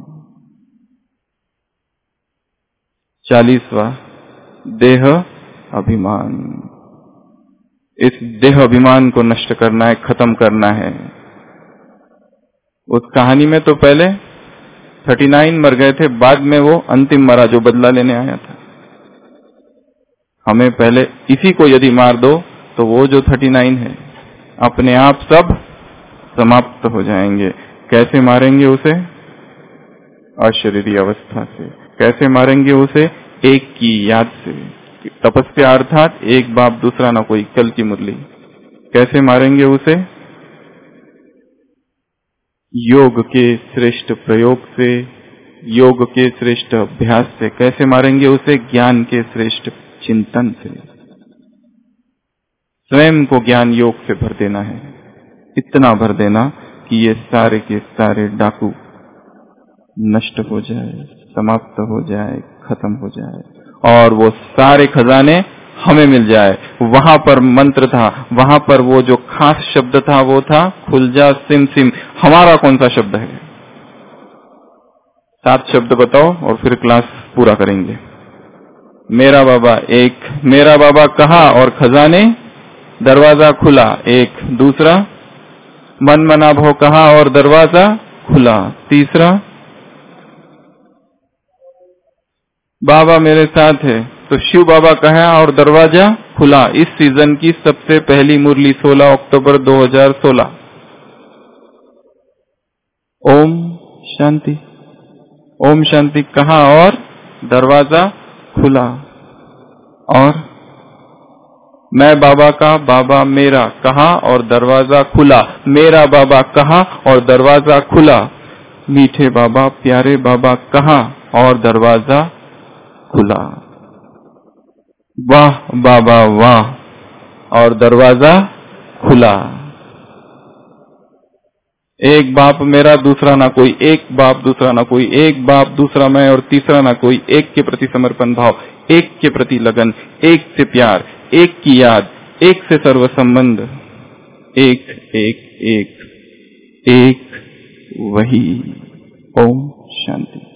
चालीसवा, देह अभिमान। इस देह अभिमान को नष्ट करना है, खत्म करना है। उस कहानी में तो पहले थर्टी नाइन मर गए थे, बाद में वो अंतिम मरा जो बदला लेने आया था। हमें पहले इसी को यदि मार दो तो वो जो थर्टी नाइन है अपने आप सब समाप्त हो जाएंगे। कैसे मारेंगे उसे? अशरीरी अवस्था से। कैसे मारेंगे उसे? एक की याद से। तपस्या अर्थात एक बाप दूसरा ना कोई, कल की मुरली। कैसे मारेंगे उसे? योग के श्रेष्ठ प्रयोग से, योग के श्रेष्ठ अभ्यास से। कैसे मारेंगे उसे? ज्ञान के श्रेष्ठ चिंतन से। स्वयं को ज्ञान योग से भर देना है, इतना भर देना कि ये सारे के सारे डाकू नष्ट हो जाए, समाप्त हो जाए, खत्म हो जाए, और वो सारे खजाने हमें मिल जाए। वहां पर मंत्र था, वहां पर वो जो खास शब्द था वो था खुल जा सिम सिम। हमारा कौन सा शब्द है? सात शब्द बताओ और फिर क्लास पूरा करेंगे। मेरा बाबा एक, मेरा बाबा कहा और खजाने, दरवाजा खुला एक। दूसरा, मन मना भो कहा और दरवाजा खुला। तीसरा, बाबा मेरे साथ है तो शिव बाबा कहा और दरवाजा खुला। इस सीजन की सबसे पहली मुरली सोलह अक्टूबर दो हज़ार सोलह। ओम शांति, ओम शांति कहा और दरवाजा खुला। और मैं बाबा का, बाबा मेरा कहा और दरवाजा खुला। मेरा बाबा कहा और दरवाजा खुला। मीठे बाबा, प्यारे बाबा कहा और दरवाजा खुला। वाह बाबा वाह, और दरवाजा खुला। एक बाप मेरा दूसरा ना कोई, एक बाप दूसरा ना कोई, एक बाप दूसरा मैं और तीसरा ना कोई, एक के प्रति समर्पण भाव, एक के प्रति लगन, एक से प्यार, एक की याद, एक से सर्व संबंध, एक एक एक एक वही। ओम शांति।